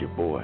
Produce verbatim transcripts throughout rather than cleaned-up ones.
your boy.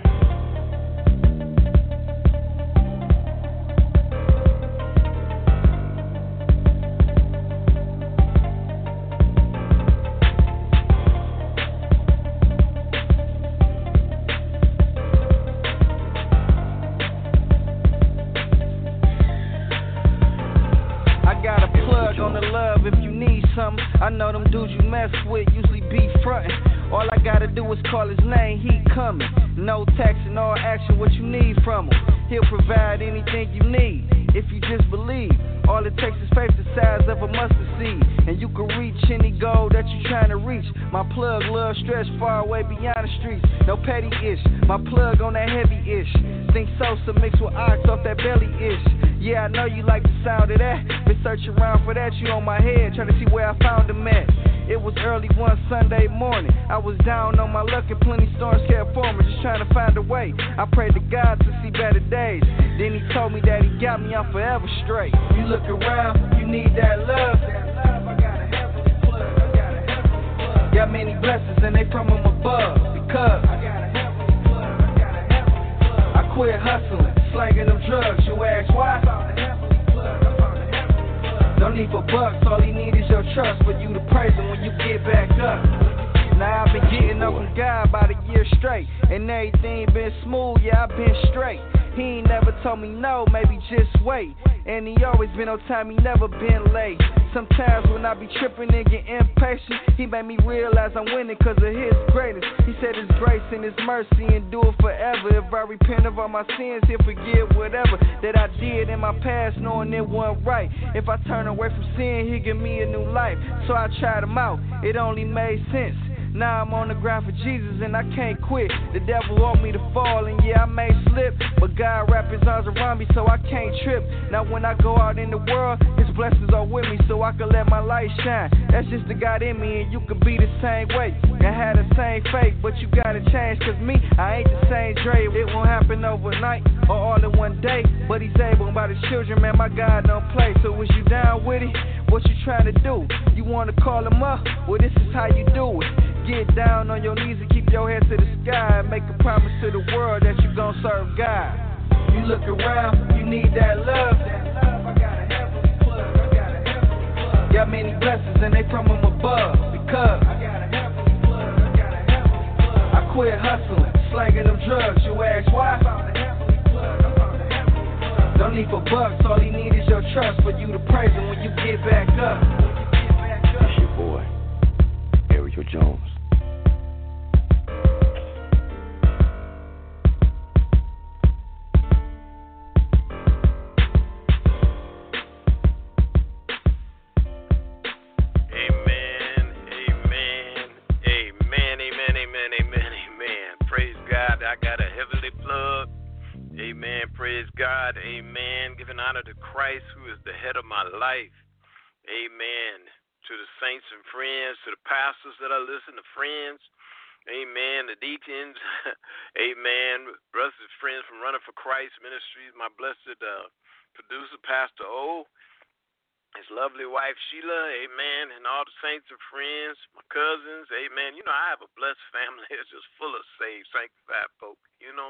I know them dudes you mess with usually be frontin'. All I gotta do is call his name, he coming. No text and all action, what you need from him. He'll provide anything you need, if you just believe. All it takes is faith the size of a mustard seed, and you can reach any goal that you trying to reach. My plug love stretch far away beyond the streets. No petty ish, my plug on that heavy ish. Think Sosa mixed with ox off that belly ish. Yeah, I know you like the sound of that. Been searching around for that, you on my head, trying to see where I found him at. It was early one Sunday morning. I was down on my luck and plenty storms kept forming, just trying to find a way. I prayed to God to see better days. Then he told me that he got me on forever straight. You look around, you need that love. Got many blessings and they from him above. Because I quit hustling, slanging them drugs. You ask why? No need for bucks, all he need is your trust for you to praise him when you get back up. Now I've been getting up from God about a year straight, and everything been smooth, yeah, I've been straight. He ain't never told me no, maybe just wait. And he always been on time, he never been late. Sometimes when I be tripping and get impatient, he made me realize I'm winning cause of his greatness. He said his grace and his mercy endure forever. If I repent of all my sins, he'll forgive whatever that I did in my past, knowing it wasn't right. If I turn away from sin, he'll give me a new life. So I tried him out, it only made sense. Now I'm on the ground for Jesus and I can't quit. The devil want me to fall and yeah, I may slip, but God wrap his arms around me so I can't trip. Now when I go out in the world, his blessings are with me so I can let my light shine. That's just the God in me and you can be the same way. I had the same faith, but you gotta change cause me, I ain't the same Dre. It won't happen overnight or all in one day, but he's able by the children, man, my God don't play. So is you down with it? What you trying to do? You wanna call him up? Well, this is how you do it. Get down on your knees and keep your head to the sky. Make a promise to the world that you gon' serve God. You look around, you need that love. Got many blessings and they from him above. Because I quit hustling, slanging them drugs. You ask why? No need for bucks, all he need is your trust for you to praise him when you get back up. It's your boy, Ariel Jones. Amen. Praise God. Amen. Giving honor to Christ, who is the head of my life. Amen. To the saints and friends, to the pastors that I listen to, friends. Amen. The deacons. Amen. Brothers and friends from Running for Christ Ministries. My blessed uh, producer, Pastor O. His lovely wife, Sheila. Amen. And all the saints and friends, my cousins. Amen. You know, I have a blessed family. It's just full of saved, sanctified folk. You know.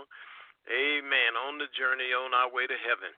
Amen. On the journey, on our way to heaven.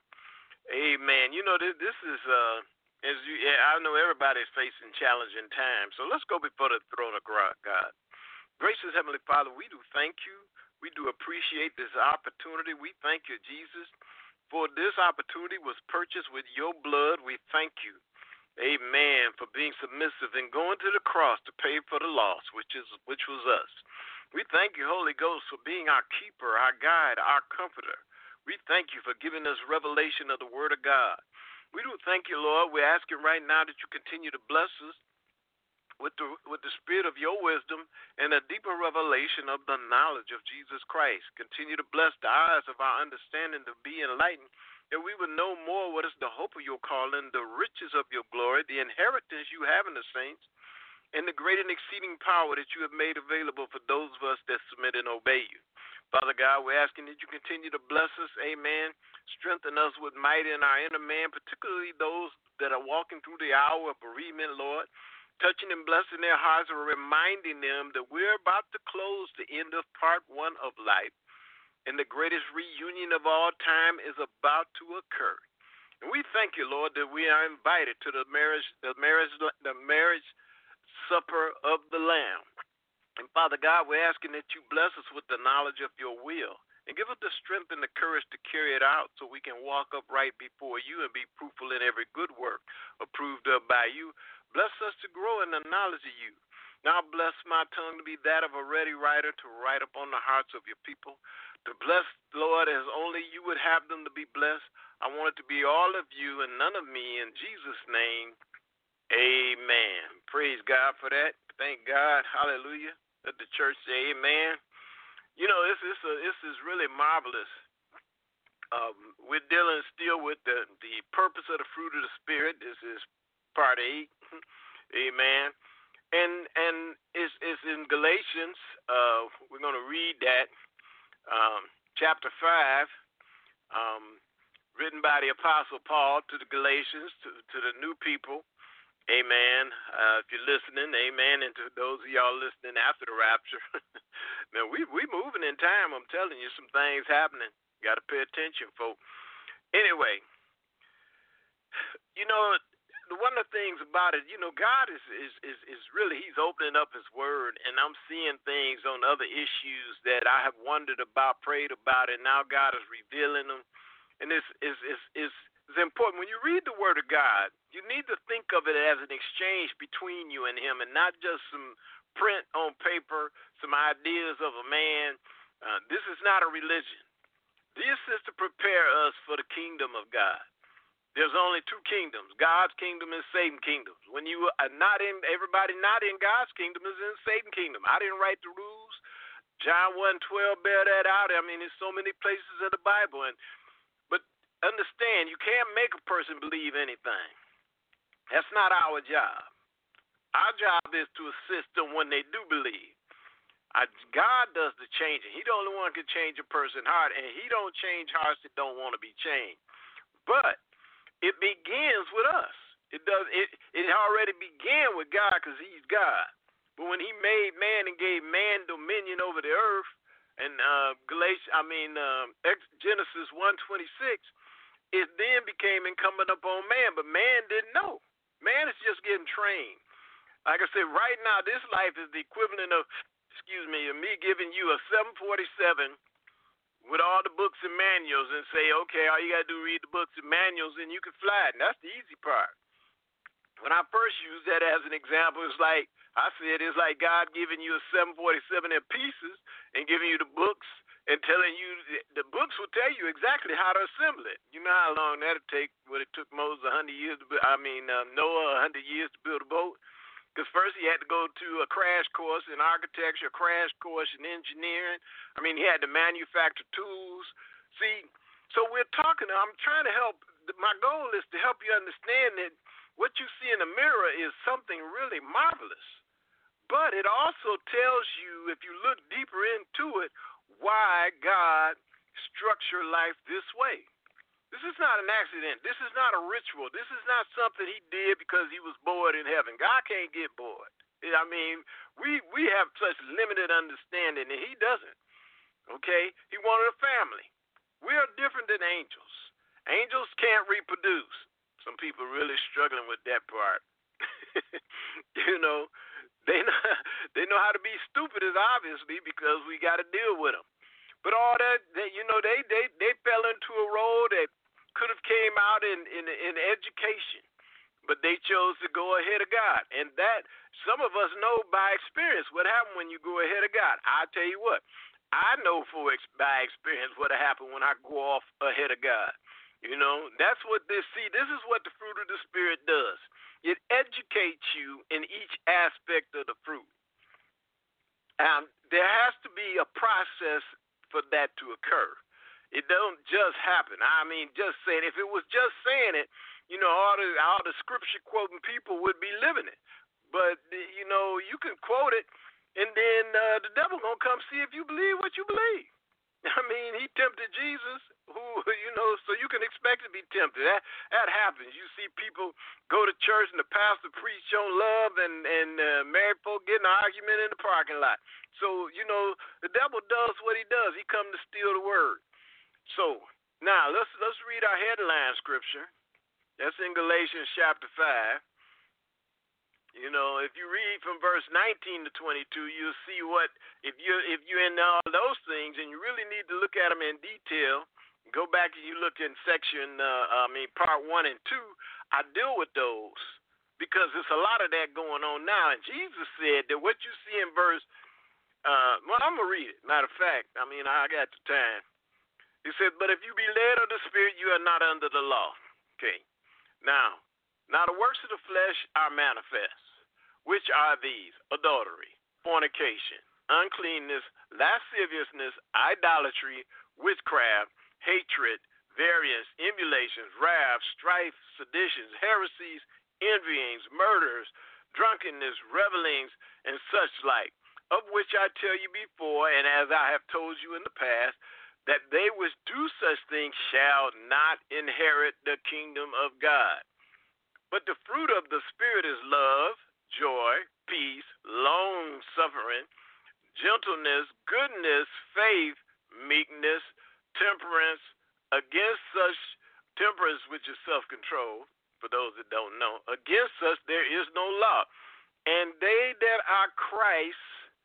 Amen. You know, this, this is, uh, as you, yeah, I know everybody's facing challenging times. So let's go before the throne of God. Gracious Heavenly Father, we do thank you. We do appreciate this opportunity. We thank you, Jesus, for this opportunity was purchased with your blood. We thank you. Amen. For being submissive and going to the cross to pay for the loss, which is which was us. We thank you, Holy Ghost, for being our keeper, our guide, our comforter. We thank you for giving us revelation of the Word of God. We do thank you, Lord. We're asking right now that you continue to bless us with the with the spirit of your wisdom and a deeper revelation of the knowledge of Jesus Christ. Continue to bless the eyes of our understanding to be enlightened, that we would know more what is the hope of your calling, the riches of your glory, the inheritance you have in the saints, and the great and exceeding power that you have made available for those of us that submit and obey you. Father God, we're asking that you continue to bless us, amen. Strengthen us with might in our inner man, particularly those that are walking through the hour of bereavement, Lord. Touching and blessing their hearts and reminding them that we're about to close the end of part one of life. and the greatest reunion of all time is about to occur. And we thank you, Lord, that we are invited to the marriage, the marriage, the marriage supper of the Lamb. And Father God, we're asking that you bless us with the knowledge of your will and give us the strength and the courage to carry it out so we can walk upright before you and be fruitful in every good work approved of by you. Bless us to grow in the knowledge of you. Now bless my tongue to be that of a ready writer to write upon the hearts of your people. To bless, Lord, as only you would have them to be blessed. I want it to be all of you and none of me. In Jesus' name, amen. Praise God for that. Thank God. Hallelujah. Let the church say amen. You know, this, this, uh, this is really marvelous. Um, we're dealing still with the, the purpose of the fruit of the Spirit. This is part eight. Amen. And and it's, it's in Galatians. Uh, we're going to read that, um, chapter five, um, written by the Apostle Paul to the Galatians, to, to the new people. Amen. Uh, if you're listening, amen. And to those of y'all listening after the rapture, man, we we moving in time. I'm telling you, some things happening. Got to pay attention, folks. Anyway, you know, one of the things about it, you know, God is, is, is, is really, he's opening up his word, and I'm seeing things on other issues that I have wondered about, prayed about, and now God is revealing them. And it's, it's, it's, it's, it's important. When you read the word of God, you need to think of it as an exchange between you and him and not just some print on paper, some ideas of a man. Uh, this is not a religion. This is to prepare us for the kingdom of God. There's only two kingdoms, God's kingdom and Satan's kingdom. When you are not in, everybody not in God's kingdom is in Satan's kingdom. I didn't write the rules. John one twelve bear that out. I mean, there's so many places in the Bible. And but understand, you can't make a person believe anything. That's not our job. Our job is to assist them when they do believe. I, God does the changing. He the only one can change a person's heart, and he don't change hearts that don't want to be changed. But it begins with us. It does. It it already began with God because he's God. But when he made man and gave man dominion over the earth, and uh, Galatians, I mean uh, Genesis one twenty-six, it then became incumbent upon man. But man didn't know. Man is just getting trained. Like I said, right now, this life is the equivalent of, excuse me, of me giving you a seven forty-seven with all the books and manuals and say, okay, all you got to do is read the books and manuals and you can fly. And that's the easy part. When I first used that as an example, it's like, I said, it's like God giving you a seven forty-seven in pieces and giving you the books and telling you, the books will tell you exactly how to assemble it. You know how long that'll take, what it took Moses one hundred years to build, I mean, uh, Noah one hundred years to build a boat. Because first he had to go to a crash course in architecture, a crash course in engineering. I mean, he had to manufacture tools. See, so we're talking, I'm trying to help. My goal is to help you understand that what you see in the mirror is something really marvelous. But it also tells you, if you look deeper into it, why God structured life this way. This is not an accident. This is not a ritual. This is not something he did because he was bored in heaven. God can't get bored. I mean, we, we have such limited understanding, and he doesn't. Okay? He wanted a family. We are different than angels. Angels can't reproduce. Some people really struggling with that part. You know, they know, they know how to be stupid, is obviously because we got to deal with them. But all that, that you know, they, they, they fell into a road that could have came out in, in in education, but they chose to go ahead of God. And that, some of us know by experience what happened when you go ahead of God. I tell you what, I know for by experience what happened when I go off ahead of God. You know, that's what this, see, this is what the fruit of the Spirit does. It educates you in each aspect of the fruit. Um, there has to be a process for that to occur. It don't just happen. I mean, just saying, if it was just saying it, you know, all the all the scripture quoting people would be living it. But, you know, you can quote it, and then uh, the devil going to come see if you believe what you believe. I mean, he tempted Jesus, who, you know, so you can expect to be tempted. That that happens. You see people go to church and the pastor preach on love, and and uh, married folk get in an argument in the parking lot. So you know the devil does what he does. He comes to steal the word. So now let's let's read our headline scripture. That's in Galatians chapter five. You know, if you read from verse nineteen to twenty-two, you'll see what if you if you're in all those things, and you really need to look at them in detail. Go back and you look in section, uh, I mean, part one and two. I deal with those because there's a lot of that going on now. And Jesus said that what you see in verse, uh, well, I'm gonna read it. Matter of fact, I mean, I got the time. He said, "But if you be led of the Spirit, you are not under the law." Okay. Now, now the works of the flesh are manifest. Which are these? Adultery, fornication, uncleanness, lasciviousness, idolatry, witchcraft, hatred, variance, emulations, wrath, strife, seditions, heresies, envyings, murders, drunkenness, revelings, and such like, of which I tell you before, and as I have told you in the past, that they which do such things shall not inherit the kingdom of God. But the fruit of the Spirit is love, joy, peace, long-suffering, gentleness, goodness, faith, meekness, temperance. Against such temperance, which is self-control, for those that don't know, against such there is no law. And they that are Christ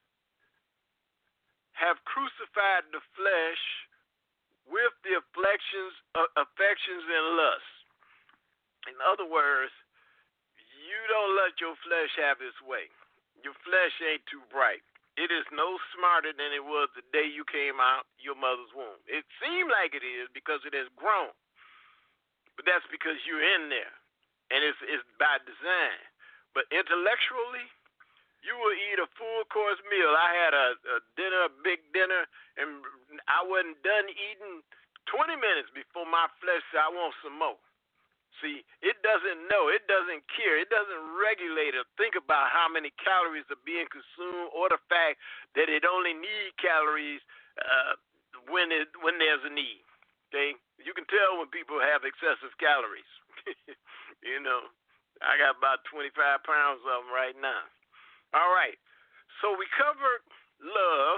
have crucified the flesh with the afflictions, uh, affections and lusts. In other words, you don't let your flesh have its way. Your flesh ain't too bright. It is no smarter than it was the day you came out your mother's womb. It seemed like it is because it has grown. But that's because you're in there. And it's, it's by design. But intellectually, you will eat a full course meal. I had a, a dinner, a big dinner, and I wasn't done eating twenty minutes before my flesh said, I want some more. See, it doesn't know. It doesn't care. It doesn't regulate or think about how many calories are being consumed or the fact that it only needs calories uh, when it when there's a need. Okay? You can tell when people have excessive calories. You know, I got about twenty-five pounds of them right now. All right. So we covered love,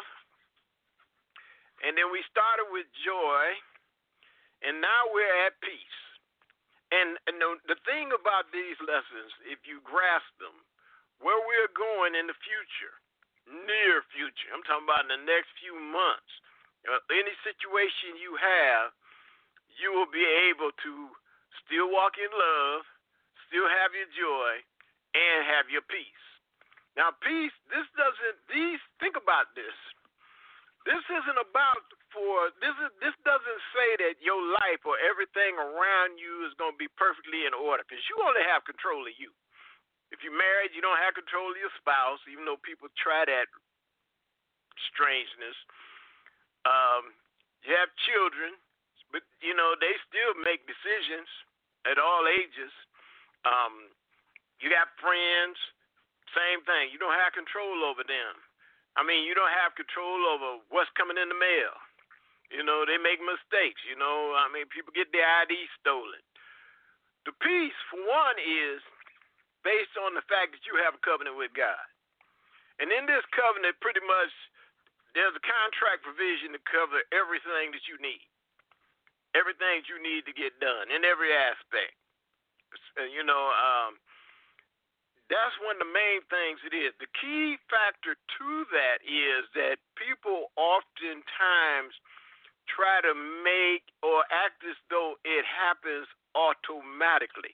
and then we started with joy, and now we're at peace. And, and the, the thing about these lessons, if you grasp them, where we're going in the future, near future, I'm talking about in the next few months, uh, any situation you have, you will be able to still walk in love, still have your joy, and have your peace. Now, peace, this doesn't, these, think about this. This isn't about for, this is this doesn't say that your life or everything around you is going to be perfectly in order, because you only have control of you. If you're married, you don't have control of your spouse, even though people try that strangeness. Um, you have children, but, you know, they still make decisions at all ages. Um, you got friends, same thing. You don't have control over them. I mean, you don't have control over what's coming in the mail. You know, they make mistakes. You know, I mean, people get their I D stolen. The peace, for one, is based on the fact that you have a covenant with God. And in this covenant, pretty much, there's a contract provision to cover everything that you need. Everything that you need to get done in every aspect. You know, um, that's one of the main things it is. The key factor to that is that people oftentimes try to make or act as though it happens automatically.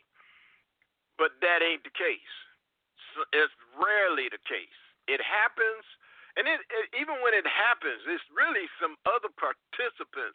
But that ain't the case. So it's rarely the case. It happens, and it, it, even when it happens, it's really some other participants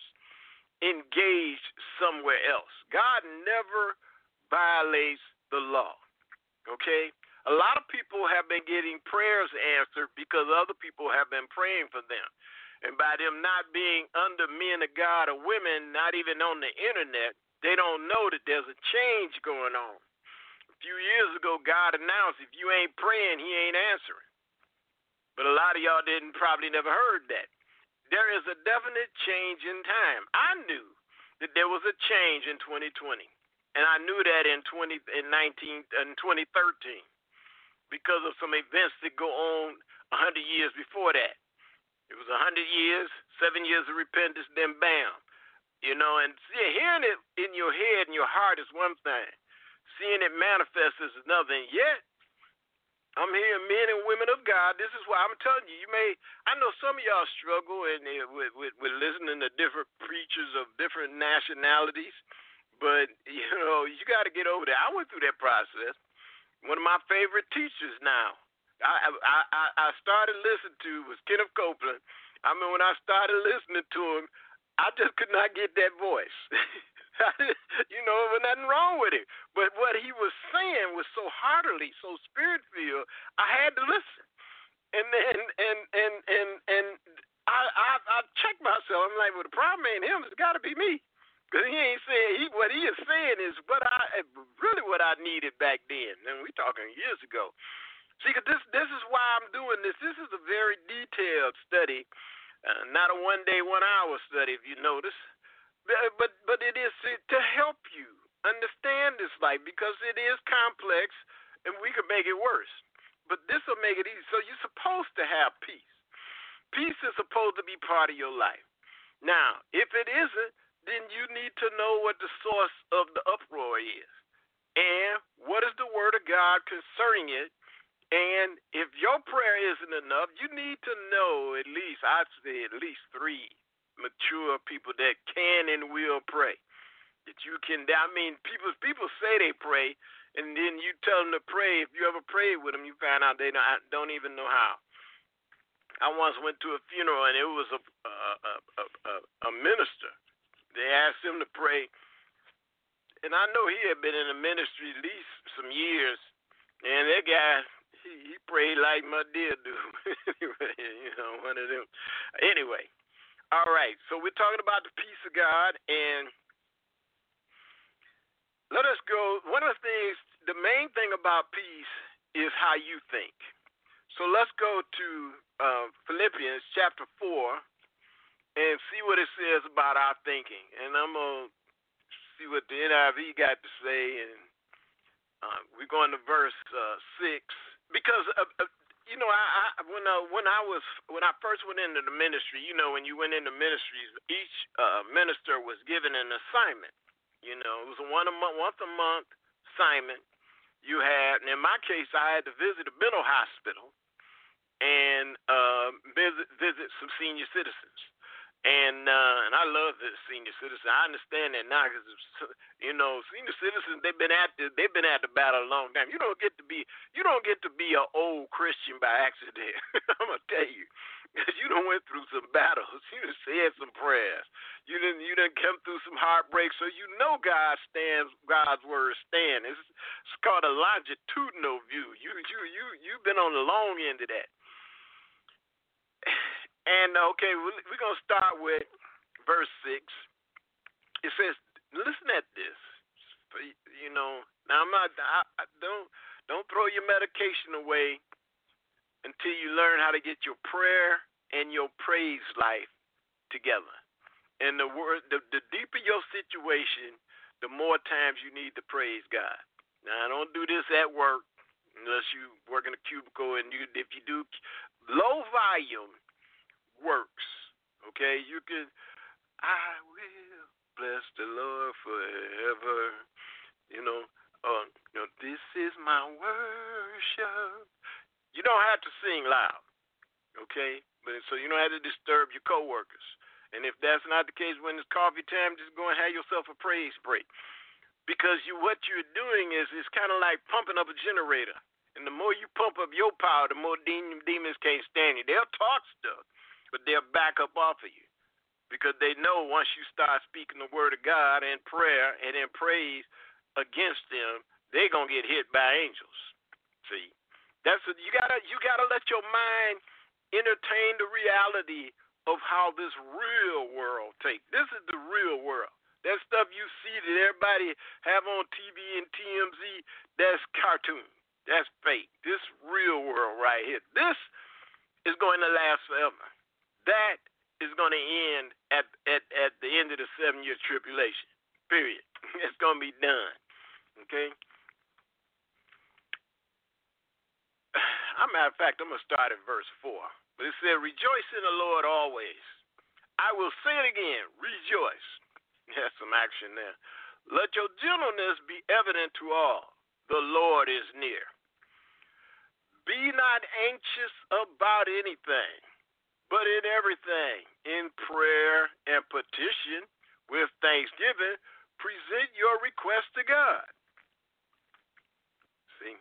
engaged somewhere else. God never violates the law, okay? A lot of people have been getting prayers answered because other people have been praying for them. And by them not being under men of God or women, not even on the internet, they don't know that there's a change going on. A few years ago, God announced, if you ain't praying, he ain't answering. But a lot of y'all didn't probably never heard that. There is a definite change in time. I knew that there was a change in twenty twenty. And I knew that in twenty in nineteen in twenty thirteen because of some events that go on a hundred years before that. It was a hundred years, seven years of repentance, then bam. You know, and see, hearing it in your head and your heart is one thing. Seeing it manifest is another. And yet, I'm hearing men and women of God. This is why I'm telling you. You may, I know some of y'all struggle and uh, with, with with listening to different preachers of different nationalities, but you know you got to get over there. I went through that process. One of my favorite teachers now. I I I started listening to was Kenneth Copeland. I mean, when I started listening to him, I just could not get that voice. You know, there was nothing wrong with it. But what he was saying was so heartily, so spirit-filled, I had to listen. And then, and, and, and, and I, I, I checked myself. I'm like, well, the problem ain't him. It's got to be me. Because he ain't saying, he, what he is saying is what I, really what I needed back then. And we talking years ago. See, cause this, this is why I'm doing this. This is a very detailed study, uh, not a one-day, one-hour study, if you notice. But but it is to help you understand this life because it is complex and we could make it worse. But this will make it easy. So you're supposed to have peace. Peace is supposed to be part of your life. Now, if it isn't, then you need to know what the source of the uproar is. And what is the word of God concerning it? And if your prayer isn't enough, you need to know at least, I'd say at least three mature people that can and will pray. That you can, I mean, people people say they pray, and then you tell them to pray. If you ever prayed with them, you find out they don't, don't even know how. I once went to a funeral, and it was a a, a, a, a minister. They asked him to pray, and I know he had been in the ministry at least some years, and that guy, he, he prayed like my dear dude. You know, one of them. Anyway. All right, so we're talking about the peace of God, and let us go. One of the things, the main thing about peace is how you think. So let's go to uh, Philippians chapter four and see what it says about our thinking. And I'm going to see what the N I V got to say, and uh, we're going to verse uh, six. Because uh, uh, You know, I, I when uh, when I was when I first went into the ministry, you know, when you went into ministries, each uh, minister was given an assignment. You know, it was a one a month, once a month assignment. You had, and in my case, I had to visit a mental hospital and uh, visit visit some senior citizens. And uh, and I love the senior citizens. I understand that now because you know senior citizens they've been at the they've been at the battle a long time. You don't get to be you don't get to be an old Christian by accident. I'm gonna tell you, because you done went through some battles. You done said some prayers. You didn't you done come through some heartbreaks. So you know God stands. God's word stand. It's, it's called a longitudinal view. You you you you've been on the long end of that. And, okay, we're going to start with verse six. It says, listen at this. You know, now I'm not, I, I don't, don't throw your medication away until you learn how to get your prayer and your praise life together. And the word, the, the deeper your situation, the more times you need to praise God. Now, I don't do this at work unless you work in a cubicle, and you, if you do low volume, works, okay? You can, I will bless the Lord forever. You know, uh, you know, this is my worship. You don't have to sing loud, okay? But so you don't have to disturb your coworkers. And if that's not the case, when it's coffee time, just go and have yourself a praise break, because you what you're doing is it's kind of like pumping up a generator. And the more you pump up your power, the more demon, demons can't stand you. They'll talk stuff, but they'll back up off of you because they know once you start speaking the word of God and prayer and in praise against them, they're gonna get hit by angels. See, that's what you gotta you gotta let your mind entertain the reality of how this real world takes. This is the real world. That stuff you see that everybody have on T V and T M Z, that's cartoon. That's fake. This real world right here, this is going to last forever. That is going to end at, at, at the end of the seven-year tribulation, period. It's going to be done, okay? As a matter of fact, I'm going to start at verse four. But it said, rejoice in the Lord always. I will say it again, rejoice. That's some action there. Let your gentleness be evident to all. The Lord is near. Be not anxious about anything, but in everything, in prayer and petition, with thanksgiving, present your request to God. See?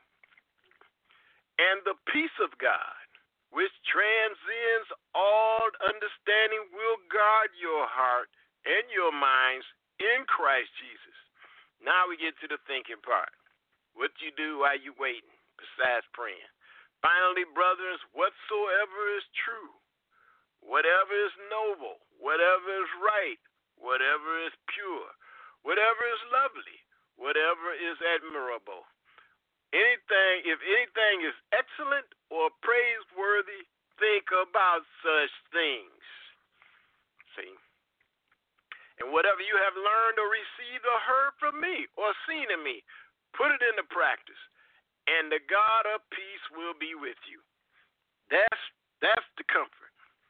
And the peace of God, which transcends all understanding, will guard your heart and your minds in Christ Jesus. Now we get to the thinking part. What you do while you waiting, besides praying. Finally, brothers, whatsoever is true, whatever is noble, whatever is right, whatever is pure, whatever is lovely, whatever is admirable, anything, if anything is excellent or praiseworthy, think about such things. See? And whatever you have learned or received or heard from me or seen in me, put it into practice, and the God of peace will be with you. That's that's the comfort.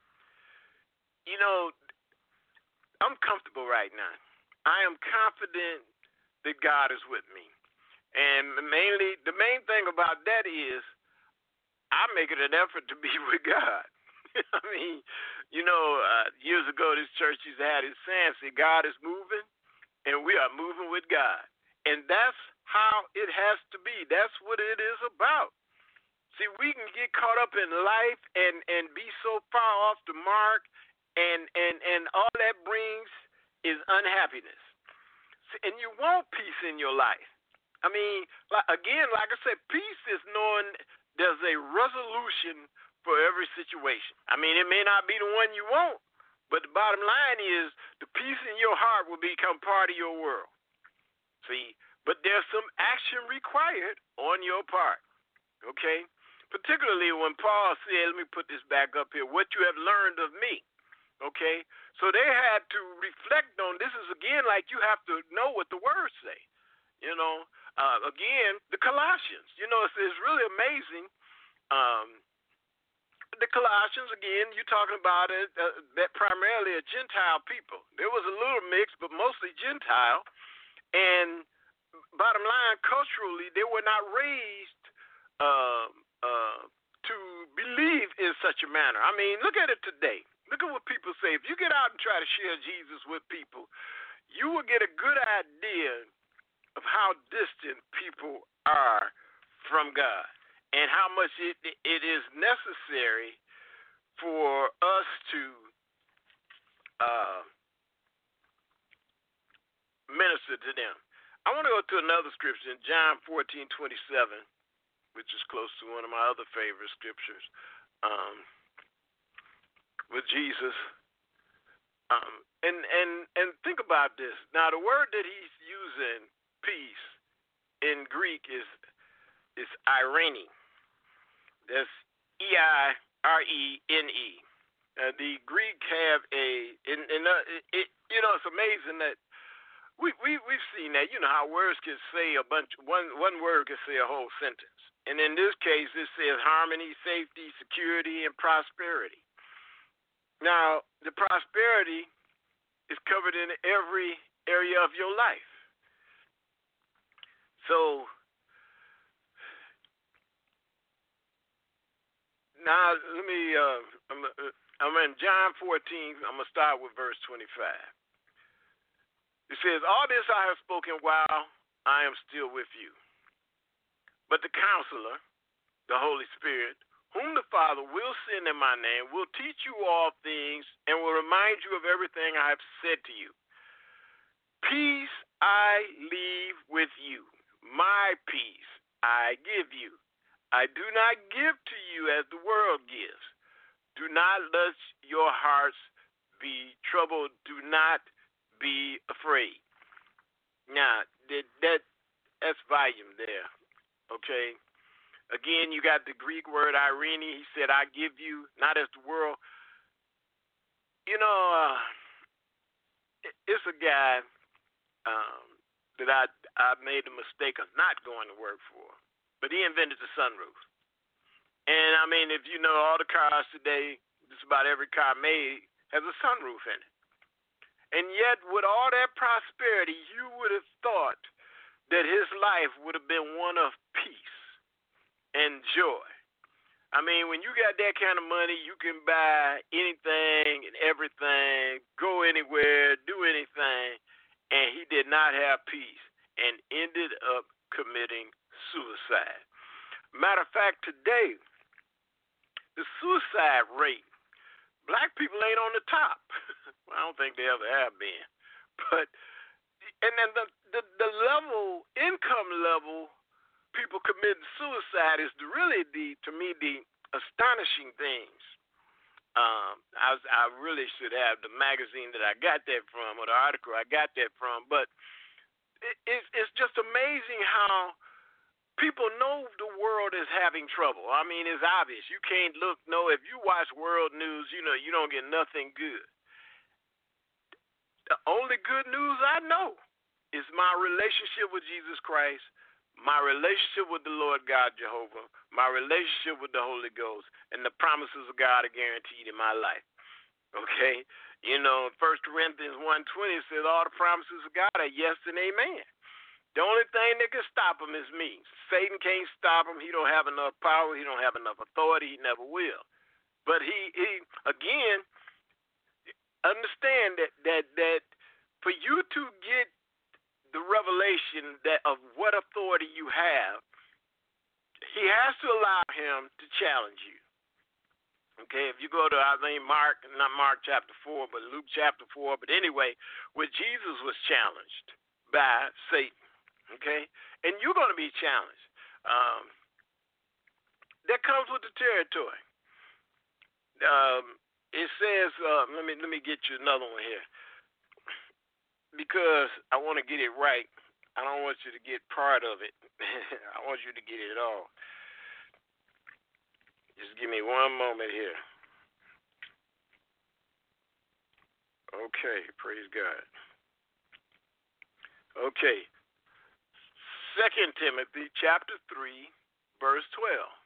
You know, I'm comfortable right now. I am confident that God is with me. And mainly, the main thing about that is I make it an effort to be with God. I mean, you know, uh, years ago, this church used to have this saying, say, God is moving, and we are moving with God. And that's how it has to be. That's what it is about. See, we can get caught up in life and, and be so far off the mark, and, and, and all that brings is unhappiness. See, and you want peace in your life. I mean, like, again, like I said, peace is knowing there's a resolution for every situation. I mean, it may not be the one you want, but the bottom line is the peace in your heart will become part of your world. See, but there's some action required on your part, okay? Particularly when Paul said, let me put this back up here, what you have learned of me, okay? So they had to reflect on this. Is, again, like you have to know what the words say, you know? Uh, again, the Colossians, you know, it's, it's really amazing. Um, the Colossians, again, you're talking about it, uh, that primarily a Gentile people. There was a little mix, but mostly Gentile. And bottom line, culturally, they were not raised uh, uh, to believe in such a manner. I mean, look at it today. Look at what people say. If you get out and try to share Jesus with people, you will get a good idea of how distant people are from God and how much it, it is necessary for us to uh, minister to them. I want to go to another scripture in John fourteen twenty-seven, which is close to one of my other favorite scriptures, um, with Jesus. Um, and, and, and think about this. Now, the word that he's using, peace, in Greek is is irene. That's E I R E N E. Uh, the Greek have a, in, in, uh, it, you know, it's amazing that we, we, we've seen that. You know how words can say a bunch, one, one word can say a whole sentence. And in this case, it says harmony, safety, security, and prosperity. Now, the prosperity is covered in every area of your life. So, now let me, uh, I'm, uh, I'm in John fourteen, I'm going to start with verse twenty-five. It says, all this I have spoken while I am still with you. But the Counselor, the Holy Spirit, whom the Father will send in my name, will teach you all things and will remind you of everything I have said to you. Peace I leave with you. My peace I give you. I do not give to you as the world gives. Do not let your hearts be troubled. Do not be afraid. Now, that, that that's volume there, okay? Again, you got the Greek word irene. He said, I give you, not as the world. you know, uh, it's a guy um, that I I made the mistake of not going to work for, but he invented the sunroof. And I mean, if you know all the cars today, just about every car made has a sunroof in it. And yet, with all that prosperity, you would have thought that his life would have been one of peace and joy. I mean, when you got that kind of money, you can buy anything and everything, go anywhere, do anything, and he did not have peace and ended up committing suicide. Matter of fact, today, the suicide rate, black people ain't on the top. I don't think they ever have been. But, and then the, the, the level, income level, people committing suicide is really the, to me, the astonishing things. Um, I, was, I really should have the magazine that I got that from, or the article I got that from. But it, it's, it's just amazing how people know the world is having trouble. I mean, it's obvious. You can't look, no, if you watch world news, you know, you don't get nothing good. The only good news I know is my relationship with Jesus Christ, my relationship with the Lord God Jehovah, my relationship with the Holy Ghost, and the promises of God are guaranteed in my life. Okay? You know, First Corinthians one twenty says all the promises of God are yes and amen. The only thing that can stop him is me. Satan can't stop him. He don't have enough power. He don't have enough authority. He never will. But he, he again, understand that that that for you to get the revelation that of what authority you have, he has to allow him to challenge you. Okay, if you go to, I mean, Mark, not Mark chapter four, but Luke chapter four. But anyway, where Jesus was challenged by Satan. Okay, and you're going to be challenged. Um, that comes with the territory. Um, it says, uh, let me let me get you another one here, because I want to get it right. I don't want you to get part of it. I want you to get it all. Just give me one moment here. Okay, praise God. Okay. Second Timothy chapter three, verse twelve.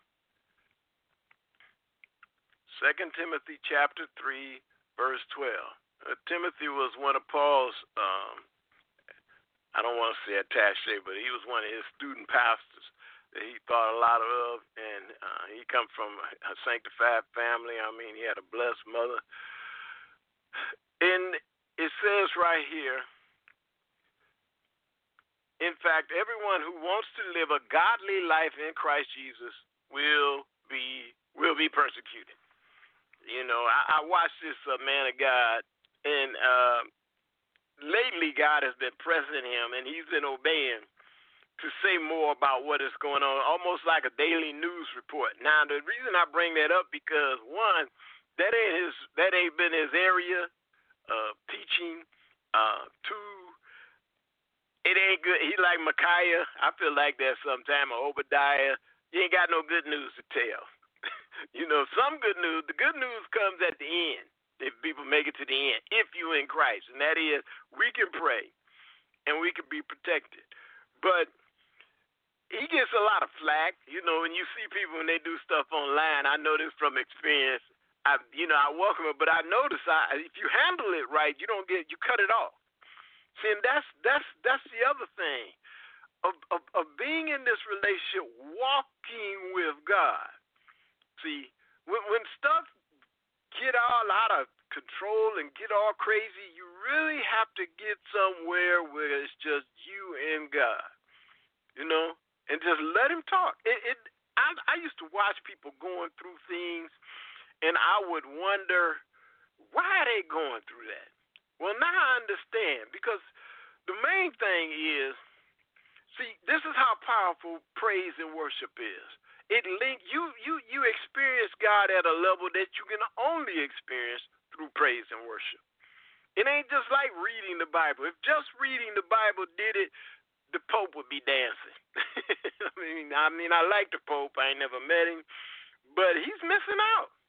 Second Timothy chapter three, verse twelve. Uh, Timothy was one of Paul's, um, I don't want to say attaché, but he was one of his student pastors that he thought a lot of, and uh, he come from a sanctified family. I mean, he had a blessed mother. And it says right here, in fact, everyone who wants to live a godly life in Christ Jesus will be will be persecuted. You know, I, I watched this uh, man of God, and uh, lately God has been pressing him, and he's been obeying to say more about what is going on, almost like a daily news report. Now, the reason I bring that up because one, that ain't his that ain't been his area of teaching. Uh, two. It ain't good. He like Micaiah. I feel like that sometime, or Obadiah. You ain't got no good news to tell. You know, some good news. The good news comes at the end, if people make it to the end, if you in Christ. And that is, we can pray, and we can be protected. But he gets a lot of flack. You know, when you see people when they do stuff online, I know this from experience. I, you know, I welcome it, but I notice I, if you handle it right, you don't get, you cut it off. See, and that's that's that's the other thing of, of of being in this relationship, walking with God. See, when when stuff get all out of control and get all crazy, you really have to get somewhere where it's just you and God, you know, and just let Him talk. It, it I, I used to watch people going through things, and I would wonder why are they going through that. Well, now I understand, because the main thing is, see, this is how powerful praise and worship is. It link you, you, you experience God at a level that you can only experience through praise and worship. It ain't just like reading the Bible. If just reading the Bible did it, the Pope would be dancing. I mean, I mean, I like the Pope. I ain't never met him, but he's missing out.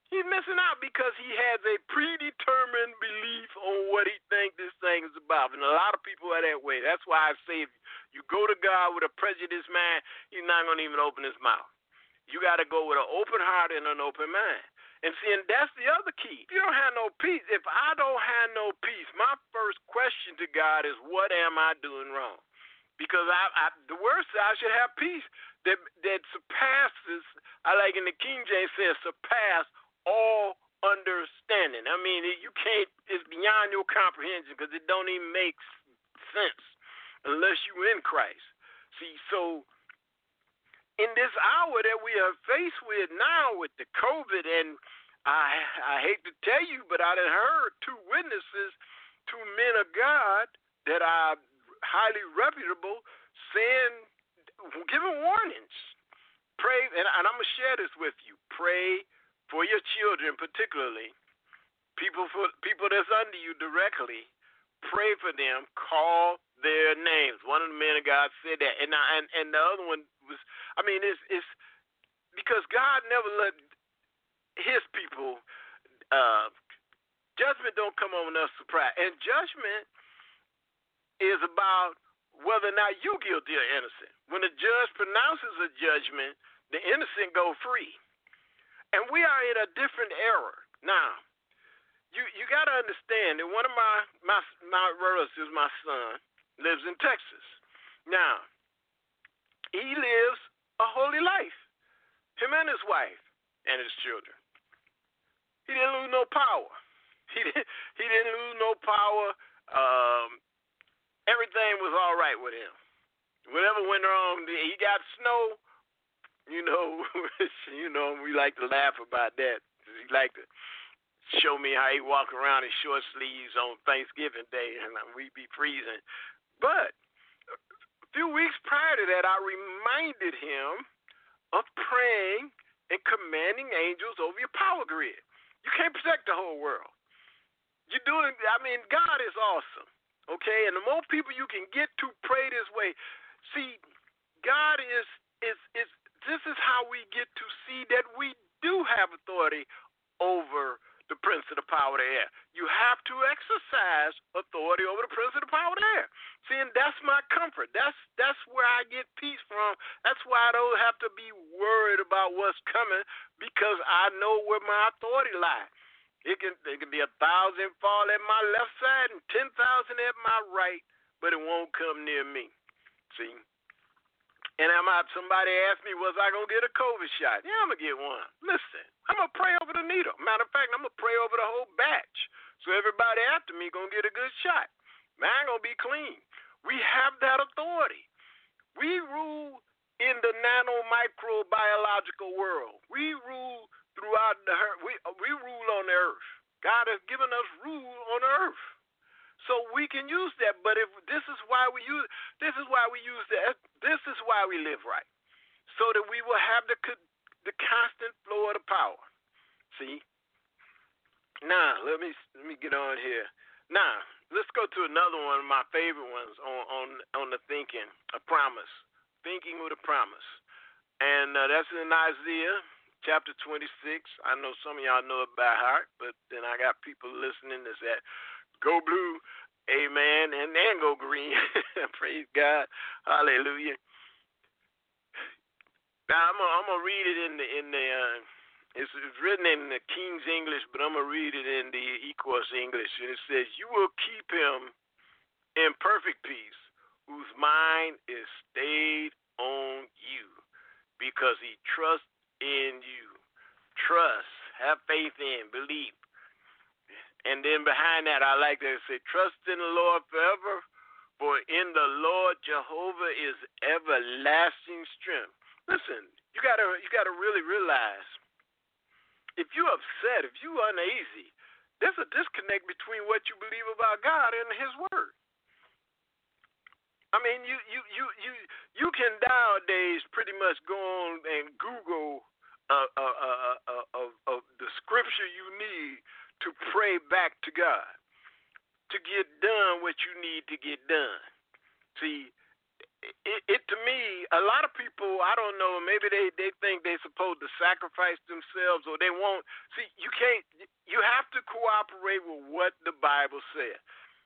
He's missing out because he has a predetermined belief on what he thinks this thing is about. And a lot of people are that way. That's why I say if you go to God with a prejudiced mind, he's not going to even open his mouth. You got to go with an open heart and an open mind. And see, and that's the other key. If you don't have no peace, if I don't have no peace, my first question to God is, what am I doing wrong? Because I, I the word says I should have peace that that surpasses, I like in the King James says, surpass all understanding. I mean, you can't, it's beyond your comprehension because it don't even make sense unless you're in Christ. See, so in this hour that we are faced with now with the COVID, and I I hate to tell you, but I done heard two witnesses, two men of God that are highly reputable, saying, giving warnings. Pray, and, and I'm going to share this with you. Pray for your children, particularly people for people that's under you directly. Pray for them. Call their names. One of the men of God said that, and I, and and the other one was, I mean, it's it's because God never let His people uh, judgment don't come on us surprise, and judgment is about whether or not you guilty or innocent. When the judge pronounces a judgment, the innocent go free. And we are in a different era now. You you got to understand that one of my my my relatives, my son, lives in Texas. Now, he lives a holy life. Him and his wife and his children. He didn't lose no power. He didn't he didn't lose no power. Um, everything was all right with him. Whatever went wrong, he got snow. You know, you know, we like to laugh about that. He like to show me how he walk around in short sleeves on Thanksgiving Day, and we be freezing. But a few weeks prior to that, I reminded him of praying and commanding angels over your power grid. You can't protect the whole world. You're doing, I mean, God is awesome, okay? And the more people you can get to pray this way, see, God is is is. This is how we get to see that we do have authority over the prince of the power of the air. You have to exercise authority over the prince of the power of the air. See, and that's my comfort. That's that's where I get peace from. That's why I don't have to be worried about what's coming, because I know where my authority lies. It can, it can be a thousand fall at my left side and ten thousand at my right, but it won't come near me. See? And I'm out, somebody asked me, was I going to get a COVID shot? Yeah, I'm going to get one. Listen, I'm going to pray over the needle. Matter of fact, I'm going to pray over the whole batch. So everybody after me going to get a good shot. Mine going to be clean. We have that authority. We rule in the nano micro biological world. We rule throughout the earth. We, we rule on the earth. God has given us rule on the earth. So we can use that, but if this is why we use this is why we use that. This is why we live right, so that we will have the the constant flow of the power. See. Now let me let me get on here. Now let's go to another one of my favorite ones on on on the thinking, a promise, thinking with a promise, and uh, that's in Isaiah chapter twenty-six. I know some of y'all know it by heart, but then I got people listening that's at Go Blue, amen, and then Go Green. Praise God, hallelujah. Now I'm gonna, I'm gonna read it in the in the uh, it's, it's written in the King's English, but I'm gonna read it in the Equus English, and it says, "You will keep him in perfect peace, whose mind is stayed on you, because he trusts in you." Trust, have faith in, believe. And then behind that, I like to say, trust in the Lord forever, for in the Lord Jehovah is everlasting strength. Listen, you gotta you gotta really realize, if you're upset, if you're uneasy, there's a disconnect between what you believe about God and His Word. I mean, you you you you you can nowadays pretty much go on and Google uh, uh, uh, uh, uh, uh, the scripture you need to pray back to God, to get done what you need to get done. See, it, it to me, a lot of people, I don't know, maybe they, they think they're supposed to sacrifice themselves or they won't. See, you can't, you have to cooperate with what the Bible says.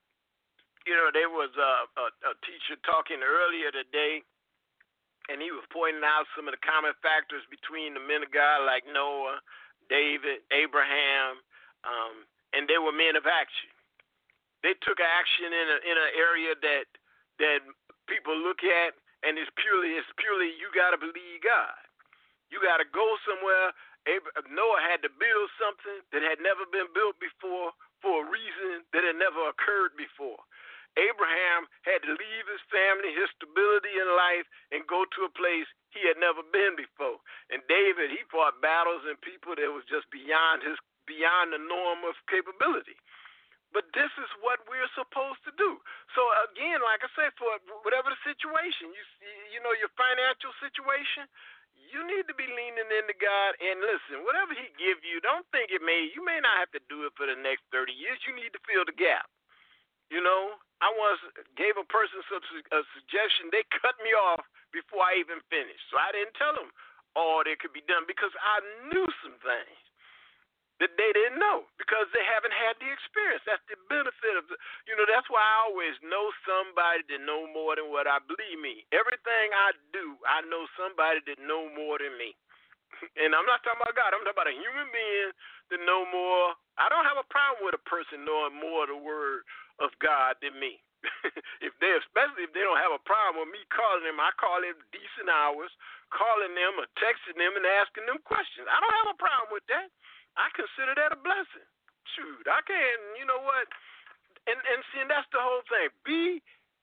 You know, there was a, a, a teacher talking earlier today, and he was pointing out some of the common factors between the men of God like Noah, David, Abraham, um, and they were men of action. They took action in a, in an area that that people look at, and it's purely it's purely you got to believe God. You got to go somewhere. Abraham, Noah had to build something that had never been built before for a reason that had never occurred before. Abraham had to leave his family, his stability in life, and go to a place he had never been before. And David, he fought battles and people that was just beyond his beyond the norm of capability. But this is what we're supposed to do. So again, like I said, for whatever the situation, you you know your financial situation, you need to be leaning into God. And listen, whatever He give you, don't think it may. You may not have to do it for the next thirty years. You need to fill the gap. You know, I once gave a person some, a suggestion. They cut me off before I even finished, so I didn't tell them all that could be done because I knew some things that they didn't know because they haven't had the experience. That's the benefit of the, you know, that's why I always know somebody that know more than what I believe me. Everything I do, I know somebody that know more than me. And I'm not talking about God. I'm talking about a human being that know more. I don't have a problem with a person knowing more of the word of God than me. if they, especially if they don't have a problem with me calling them, I call them decent hours, calling them or texting them and asking them questions. I don't have a problem with that. I consider that a blessing. Shoot, I can't, you know what? And and see, and that's the whole thing. Be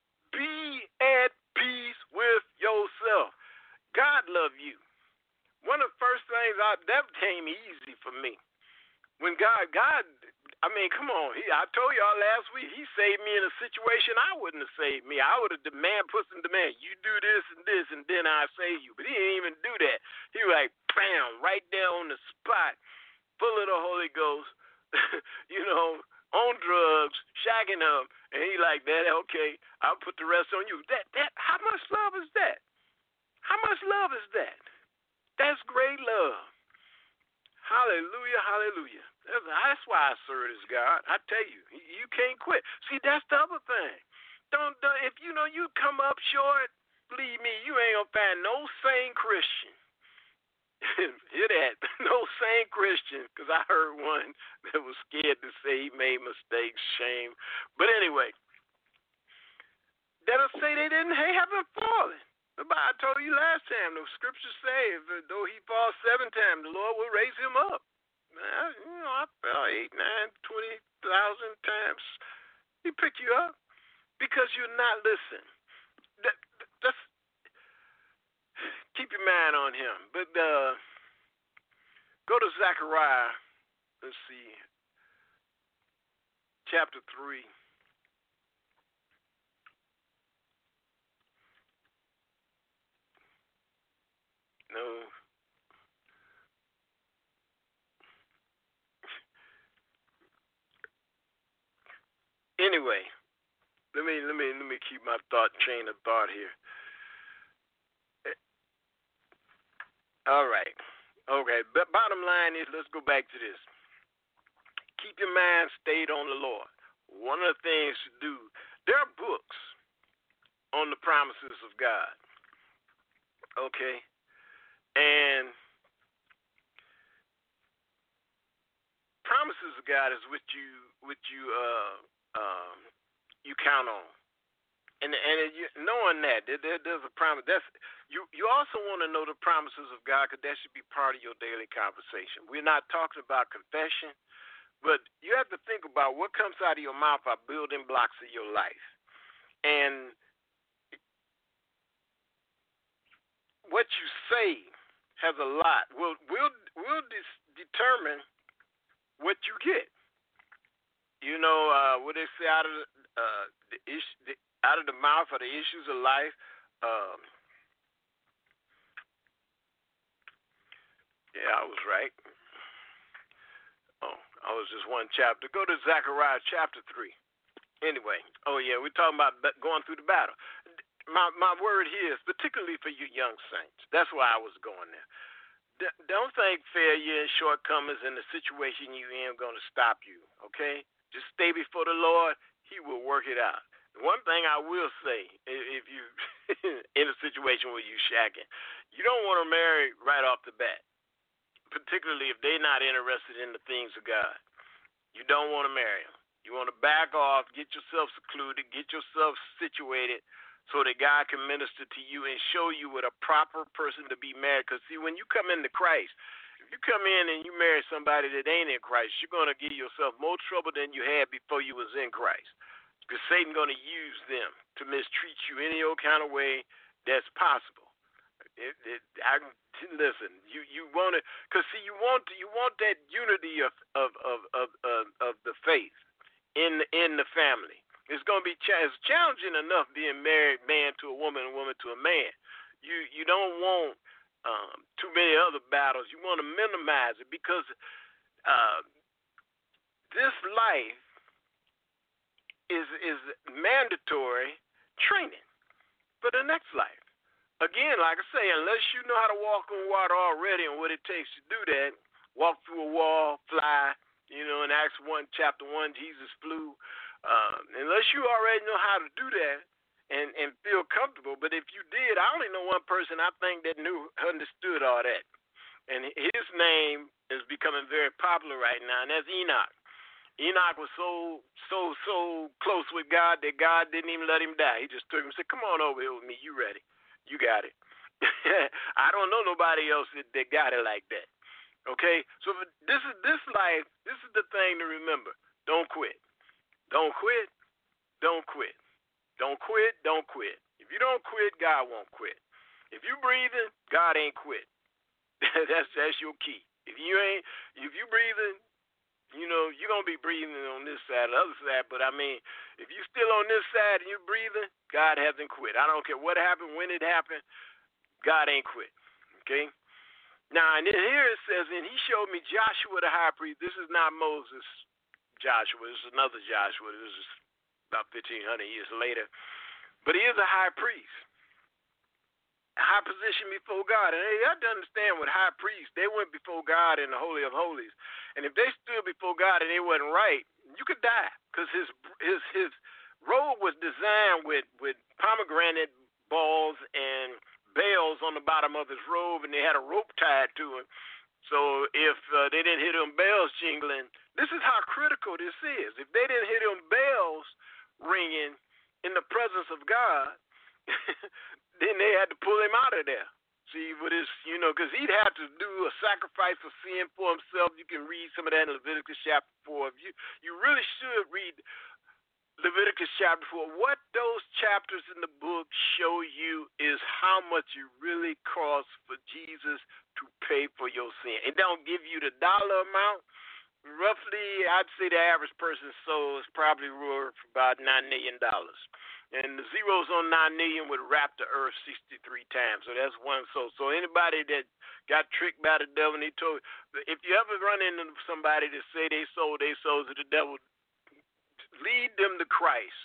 be at peace with yourself. God love you. One of the first things I that came easy for me. When God, God, I mean, come on. He, I told y'all last week, He saved me in a situation I wouldn't have saved me. I would have demand, put some demand. You do this and this, and then I save you. But He didn't even do that. He was like, bam, right there on the spot. Full of the Holy Ghost, you know, on drugs, shagging them, and he like that. Okay, I'll put the rest on you. That that how much love is that? How much love is that? That's great love. Hallelujah, hallelujah. That's, that's why I serve this God. I tell you, you can't quit. See, that's the other thing. Don't, don't if you know you come up short, believe me, you ain't gonna find no sane Christian. Hear that? No sane Christian, because I heard one that was scared to say he made mistakes, shame. But anyway, that'll say they didn't, they haven't fallen. I told you last time, the scriptures say, if, though he falls seven times, the Lord will raise him up. Man, you know, I fell eight, nine, twenty thousand times. He pick you up because you're not listening. That, that's keep your mind on Him. But uh, go to Zechariah, let's see, chapter three. No. Anyway, let me let me let me keep my thought chain of thought here. All right. Okay. But bottom line is, let's go back to this. Keep your mind stayed on the Lord. One of the things to do, there are books on the promises of God. Okay? And promises of God is what you what you uh um you count on. And and it, you, knowing that there, there's a promise, that's you. You also want to know the promises of God, because that should be part of your daily conversation. We're not talking about confession, but you have to think about what comes out of your mouth are building blocks of your life, and what you say has a lot. Will will will dis- determine what you get. You know uh, what they say out of the, uh, the issue. The, Out of the mouth are the issues of life. Um, yeah, I was right. Oh, I was just one chapter. Go to Zechariah chapter three. Anyway, oh yeah, we're talking about going through the battle. my my word here is particularly for you young saints. That's why I was going there. D- don't think failure and shortcomings in the situation you in going to stop you, okay? Just stay before the Lord. He will work it out. One thing I will say, if you in a situation where you shacking, you don't want to marry right off the bat, particularly if they're not interested in the things of God. You don't want to marry them. You want to back off, get yourself secluded, get yourself situated so that God can minister to you and show you what a proper person to be married. Because, see, when you come into Christ, if you come in and you marry somebody that ain't in Christ, you're going to give yourself more trouble than you had before you was in Christ. Because Satan's going to use them to mistreat you any old kind of way that's possible. It, it, I, listen, you, you want to, because see, you want to, you want that unity of of of of, of, of the faith in in the family. It's going to be ch- it's challenging enough being married man to a woman and woman to a man. You you don't want um, too many other battles. You want to minimize it because uh, this life is is mandatory training for the next life. Again, like I say, unless you know how to walk on water already and what it takes to do that, walk through a wall, fly, you know, in Acts one, chapter one, Jesus flew. Uh, unless you already know how to do that and, and feel comfortable, but if you did, I only know one person I think that knew, understood all that. And his name is becoming very popular right now, and that's Enoch. Enoch was so, so, so close with God that God didn't even let him die. He just took him and said, come on over here with me. You ready? You got it. I don't know nobody else that, that got it like that. Okay? So this is this life, this is the thing to remember. Don't quit. Don't quit. Don't quit. Don't quit. Don't quit. If you don't quit, God won't quit. If you breathing, God ain't quit. that's that's your key. If you ain't if you breathing, you know, you're going to be breathing on this side or the other side. But, I mean, if you're still on this side and you're breathing, God hasn't quit. I don't care what happened, when it happened, God ain't quit. Okay? Now, and then here it says, and he showed me Joshua the high priest. This is not Moses, Joshua. This is another Joshua. This is about fifteen hundred years later. But he is a high priest. A high position before God. And you have to understand with high priests, they went before God in the Holy of Holies. And if they stood before God and they wasn't right, you could die. Because his his his robe was designed with, with pomegranate balls and bells on the bottom of his robe, and they had a rope tied to him. So if uh, they didn't hear them bells jingling, this is how critical this is. If they didn't hear them bells ringing in the presence of God, then they had to pull him out of there. See, what is, you know, because he'd have to do a sacrifice of sin for himself. You can read some of that in Leviticus chapter four. You, you really should read Leviticus chapter four. What those chapters in the book show you is how much it really costs for Jesus to pay for your sin. It don't give you the dollar amount. Roughly, I'd say the average person's soul is probably worth about nine million dollars. And the zeros on nine million would wrap the earth sixty-three times. So that's one soul. So anybody that got tricked by the devil, and he told, if you ever run into somebody that say they sold their souls to the devil, lead them to Christ.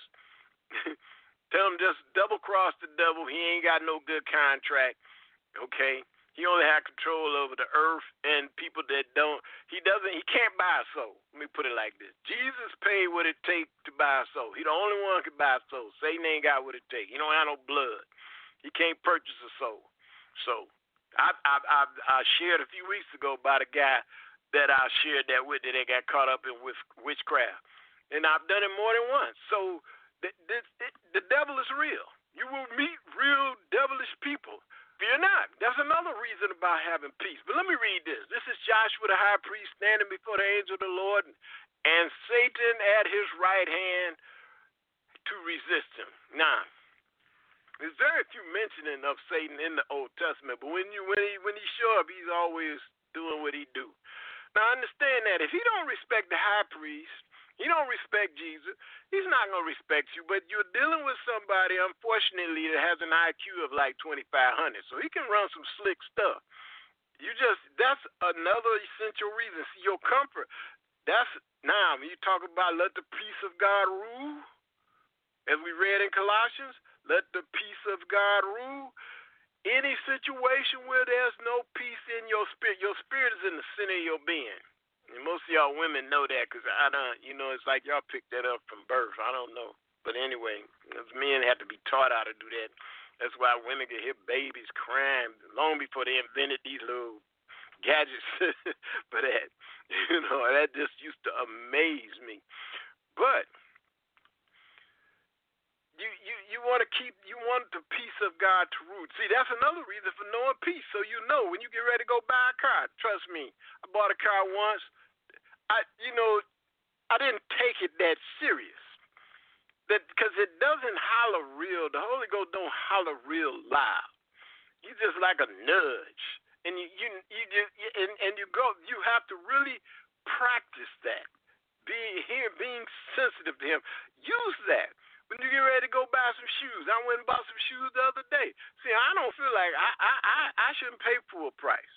Tell them just double cross the devil. He ain't got no good contract. Okay? He only had control over the earth and people that don't. He doesn't. He can't buy a soul. Let me put it like this: Jesus paid what it takes to buy a soul. He the only one who can buy a soul. Satan ain't got what it takes. He don't have no blood. He can't purchase a soul. So I I I, I shared a few weeks ago about a guy that I shared that with that they got caught up in with witchcraft, and I've done it more than once. So the the, the devil is real. You will meet real devilish people. Fear not. That's another reason about having peace. But let me read this. This is Joshua the high priest standing before the angel of the Lord, and Satan at his right hand to resist him. Now, there's very few mentioning of Satan in the Old Testament, but when you when he when he show up, he's always doing what he do. Now, understand that if he don't respect the high priest, he don't respect Jesus, he's not going to respect you. But you're dealing with somebody, unfortunately, that has an I Q of like twenty-five hundred. So he can run some slick stuff. You just, that's another essential reason. See, your comfort, that's, now, when you talk about let the peace of God rule, as we read in Colossians, Let the peace of God rule. Any situation where there's no peace in your spirit, your spirit is in the center of your being. And most of y'all women know that because I don't, you know, it's like y'all picked that up from birth. I don't know. But anyway, men have to be taught how to do that. That's why women can hear babies crying long before they invented these little gadgets for that. You know, that just used to amaze me. But You, you, you want to keep, you want the peace of God to rule. See, that's another reason for knowing peace. So you know when you get ready to go buy a car. Trust me, I bought a car once. I, you know, I didn't take it that serious. That because it doesn't holler real. The Holy Ghost don't holler real loud. You just like a nudge, and you, you, you, you and, and you go. You have to really practice that. Being here, being sensitive to Him. Use that. When you get ready to go buy some shoes, I went and bought some shoes the other day. See, I don't feel like I I, I, I shouldn't pay full price.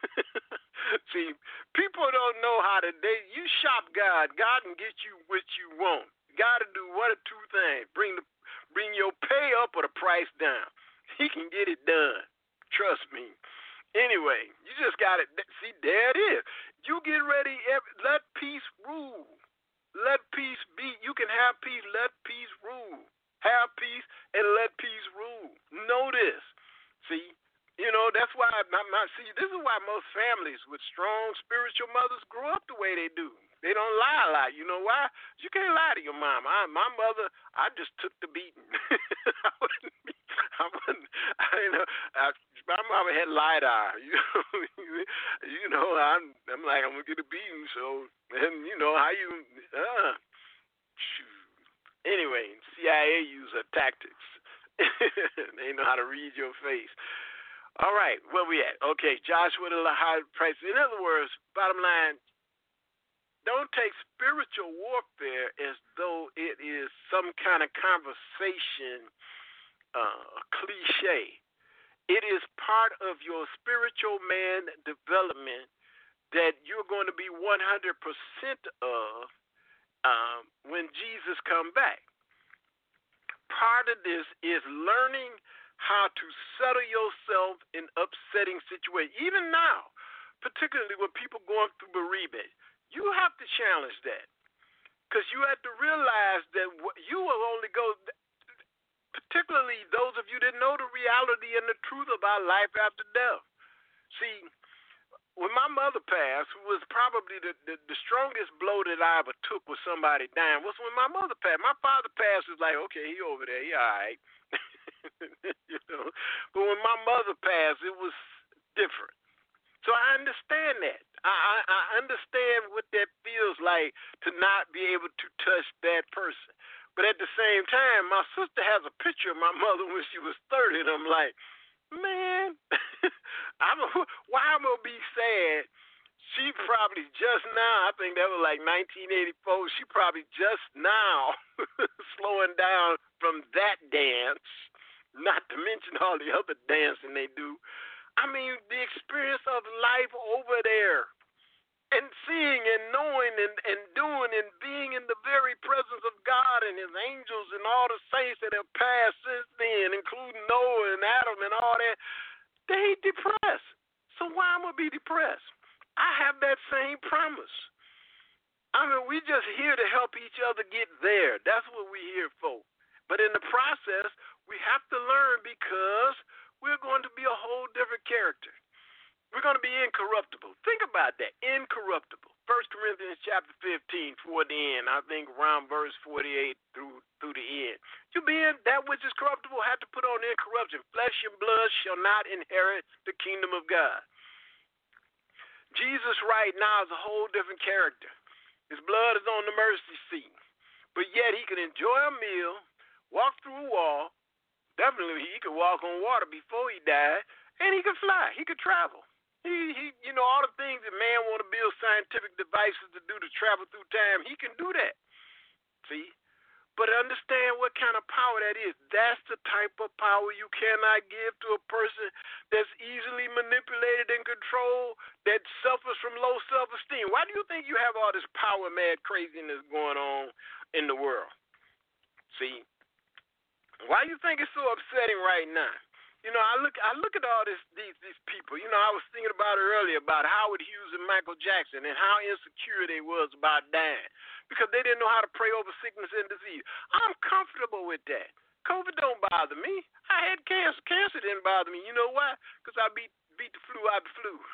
See, people don't know how to. They you shop God. God can get you what you want. God to do one or two things: bring the bring your pay up or the price down. He can get it done. Trust me. Anyway, you just got to see. There it is. You get ready. Let peace rule. Let peace be. You can have peace. Let peace rule. Have peace and let peace rule. Know this. See, you know, that's why, my, my, see, this is why most families with strong spiritual mothers grow up the way they do. They don't lie a lot. You know why? You can't lie to your mom. I, my mother, I just took the beating. I wouldn't be, I wouldn't, I, you know, I, my mama had light eye. You know, you know I'm, I'm like, I'm going to get a beating, so, and you know, how you, uh, shoot. Anyway, C I A use her tactics. They know how to read your face. All right, where we at? Okay, Joshua the high price. In other words, bottom line, don't take spiritual warfare as though it is some kind of conversation uh, cliche. It is part of your spiritual man development that you're going to be one hundred percent of um, when Jesus comes back. Part of this is learning how to settle yourself in upsetting situations. Even now, particularly when people going through bereavement, you have to challenge that because you have to realize that you will only go, particularly those of you that know the reality and the truth about life after death. See, when my mother passed, who was probably the, the, the strongest blow that I ever took with somebody dying, was when my mother passed. My father passed, was like, okay, he over there, he all right. You know, but when my mother passed, it was different. So I understand that. I, I, I understand what that feels like to not be able to touch that person. But at the same time, my sister has a picture of my mother when she was thirty, and I'm like, man, I'm a, why I'm going to be sad? She probably just now, I think that was like nineteen eighty-four, she probably just now slowing down from that dance, not to mention all the other dancing they do. I mean, the experience of life over there and seeing and knowing and, and doing and being in the very presence of God and His angels and all the saints that have passed since then, including Noah and Adam and all that, they depressed. So why am I be depressed? I have that same promise. I mean, we just here to help each other get there. That's what we're here for. But in the process, we have to learn because we're going to be a whole different character. We're going to be incorruptible. Think about that, incorruptible. First Corinthians chapter fifteen, toward the end, I think around verse forty-eight through through the end. You being that which is corruptible have to put on incorruption. Flesh and blood shall not inherit the kingdom of God. Jesus right now is a whole different character. His blood is on the mercy seat. But yet he can enjoy a meal, walk through a wall. Definitely he could walk on water before he died, and he could fly. He could travel. He, he, you know, all the things that man want to build scientific devices to do to travel through time, he can do that. See? But understand what kind of power that is. That's the type of power you cannot give to a person that's easily manipulated and controlled, that suffers from low self-esteem. Why do you think you have all this power, mad craziness going on in the world? See? Why you think it's so upsetting right now? You know, I look I look at all this these these people. You know, I was thinking about it earlier about Howard Hughes and Michael Jackson and how insecure they was about dying because they didn't know how to pray over sickness and disease. I'm comfortable with that. COVID don't bother me. I had cancer. Cancer didn't bother me. You know why? Because I beat beat the flu out the flu.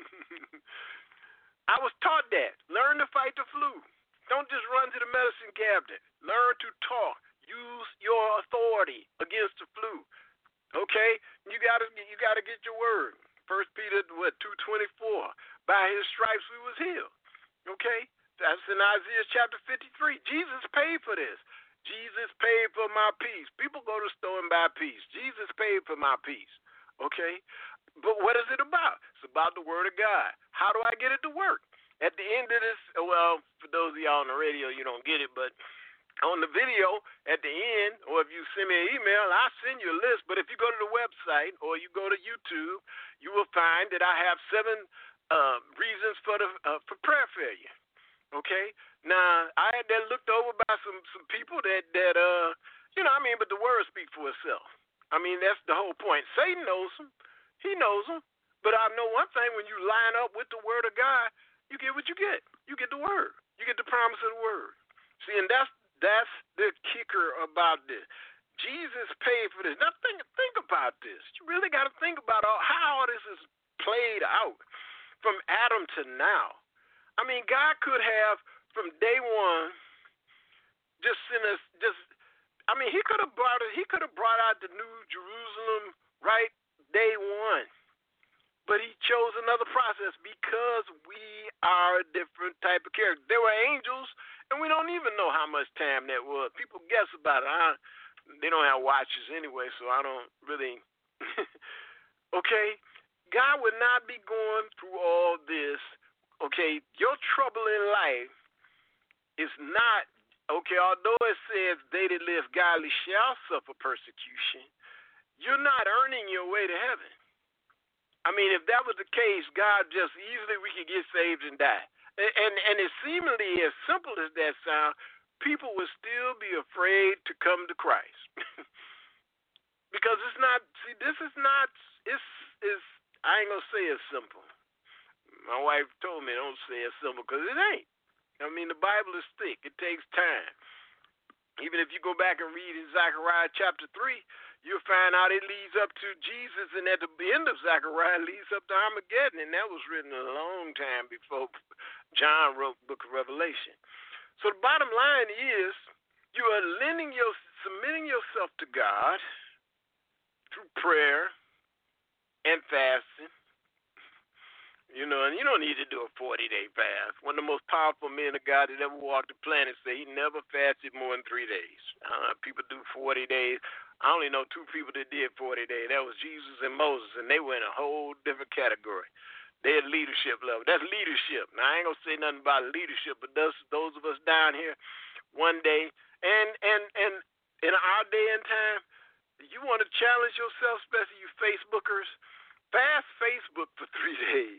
I was taught that. Learn to fight the flu. Don't just run to the medicine cabinet. Learn to talk. Use your authority against the flu. Okay? You gotta you gotta get your word. First Peter what two twenty four. By his stripes we was healed. Okay? That's in Isaiah chapter fifty three. Jesus paid for this. Jesus paid for my peace. People go to the store and buy peace. Jesus paid for my peace. Okay? But what is it about? It's about the word of God. How do I get it to work? At the end of this, well, for those of y'all on the radio, you don't get it, but on the video at the end, or if you send me an email, I'll send you a list. But if you go to the website or you go to YouTube, you will find that I have seven uh, reasons for the uh, for prayer failure. Okay? Now, I had that looked over by some, some people that, that uh, you know, I mean, but the word speaks for itself. I mean, that's the whole point. Satan knows them. He knows them. But I know one thing, when you line up with the word of God, you get what you get. You get the word. You get the promise of the word. See, and that's that's the kicker about this. Jesus paid for this. Now think think about this. You really got to think about all, how all this is played out from Adam to now. I mean, God could have from day one just sent us. Just I mean, he could have brought it. He could have brought out the New Jerusalem right day one. But he chose another process because we are a different type of character. There were angels, and we don't even know how much time that was. People guess about it. I, they don't have watches anyway, so I don't really. Okay? God would not be going through all this. Okay? Your trouble in life is not, okay, although it says they that live godly shall suffer persecution, you're not earning your way to heaven. I mean, if that was the case, God just easily we could get saved and die. And and, and as seemingly as simple as that sounds, people would still be afraid to come to Christ. Because it's not, see, this is not, it's, it's, I ain't going to say it's simple. My wife told me don't say it's simple because it ain't. I mean, the Bible is thick. It takes time. Even if you go back and read in Zechariah chapter three, you'll find out it leads up to Jesus, and at the end of Zechariah, it leads up to Armageddon, and that was written a long time before John wrote the book of Revelation. So the bottom line is you are lending your, submitting yourself to God through prayer and fasting. You know, and you don't need to do a forty-day fast. One of the most powerful men of God that ever walked the planet said he never fasted more than three days. Uh, people do forty days. I only know two people that did forty days. That was Jesus and Moses, and they were in a whole different category. They had leadership level. That's leadership. Now, I ain't going to say nothing about leadership, but those, those of us down here, one day, and, and, and in our day and time, you want to challenge yourself, especially you Facebookers, fast Facebook for three days.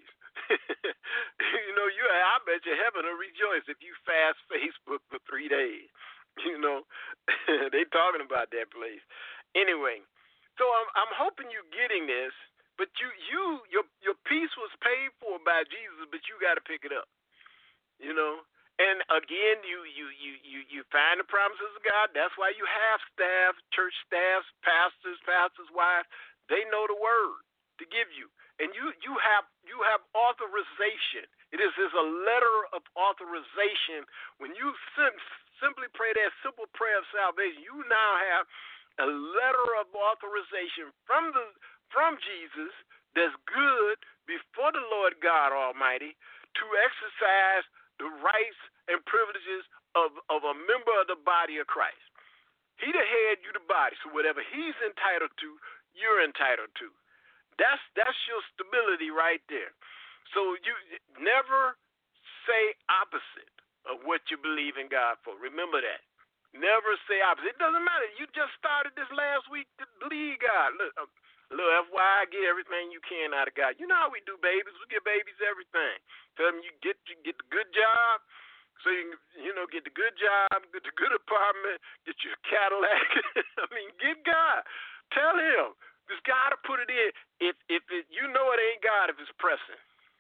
You know, you I bet you heaven will rejoice if you fast Facebook for three days. You know, they talking about that place. Anyway, so I'm I'm hoping you're getting this, but you you your your peace was paid for by Jesus, but you got to pick it up. You know, and again, you you you you you find the promises of God. That's why you have staff, church staffs, pastors, pastors' wives. They know the word to give you. And you, you have you have authorization. It is, is a letter of authorization. When you sim- simply pray that simple prayer of salvation, you now have a letter of authorization from the from Jesus that's good before the Lord God Almighty to exercise the rights and privileges of, of a member of the body of Christ. He the head, you the body. So whatever he's entitled to, you're entitled to. That's that's your stability right there. So you never say opposite of what you believe in God for. Remember that. Never say opposite. It doesn't matter. You just started this last week to believe God. Look, uh, look, F Y I, get everything you can out of God. You know how we do babies. We give babies everything. Tell them you get you get the good job. So you can, you know, get the good job, get the good apartment, get your Cadillac. I mean, get God. Tell him. There's God to put it in. If if it, you know it ain't God if it's pressing.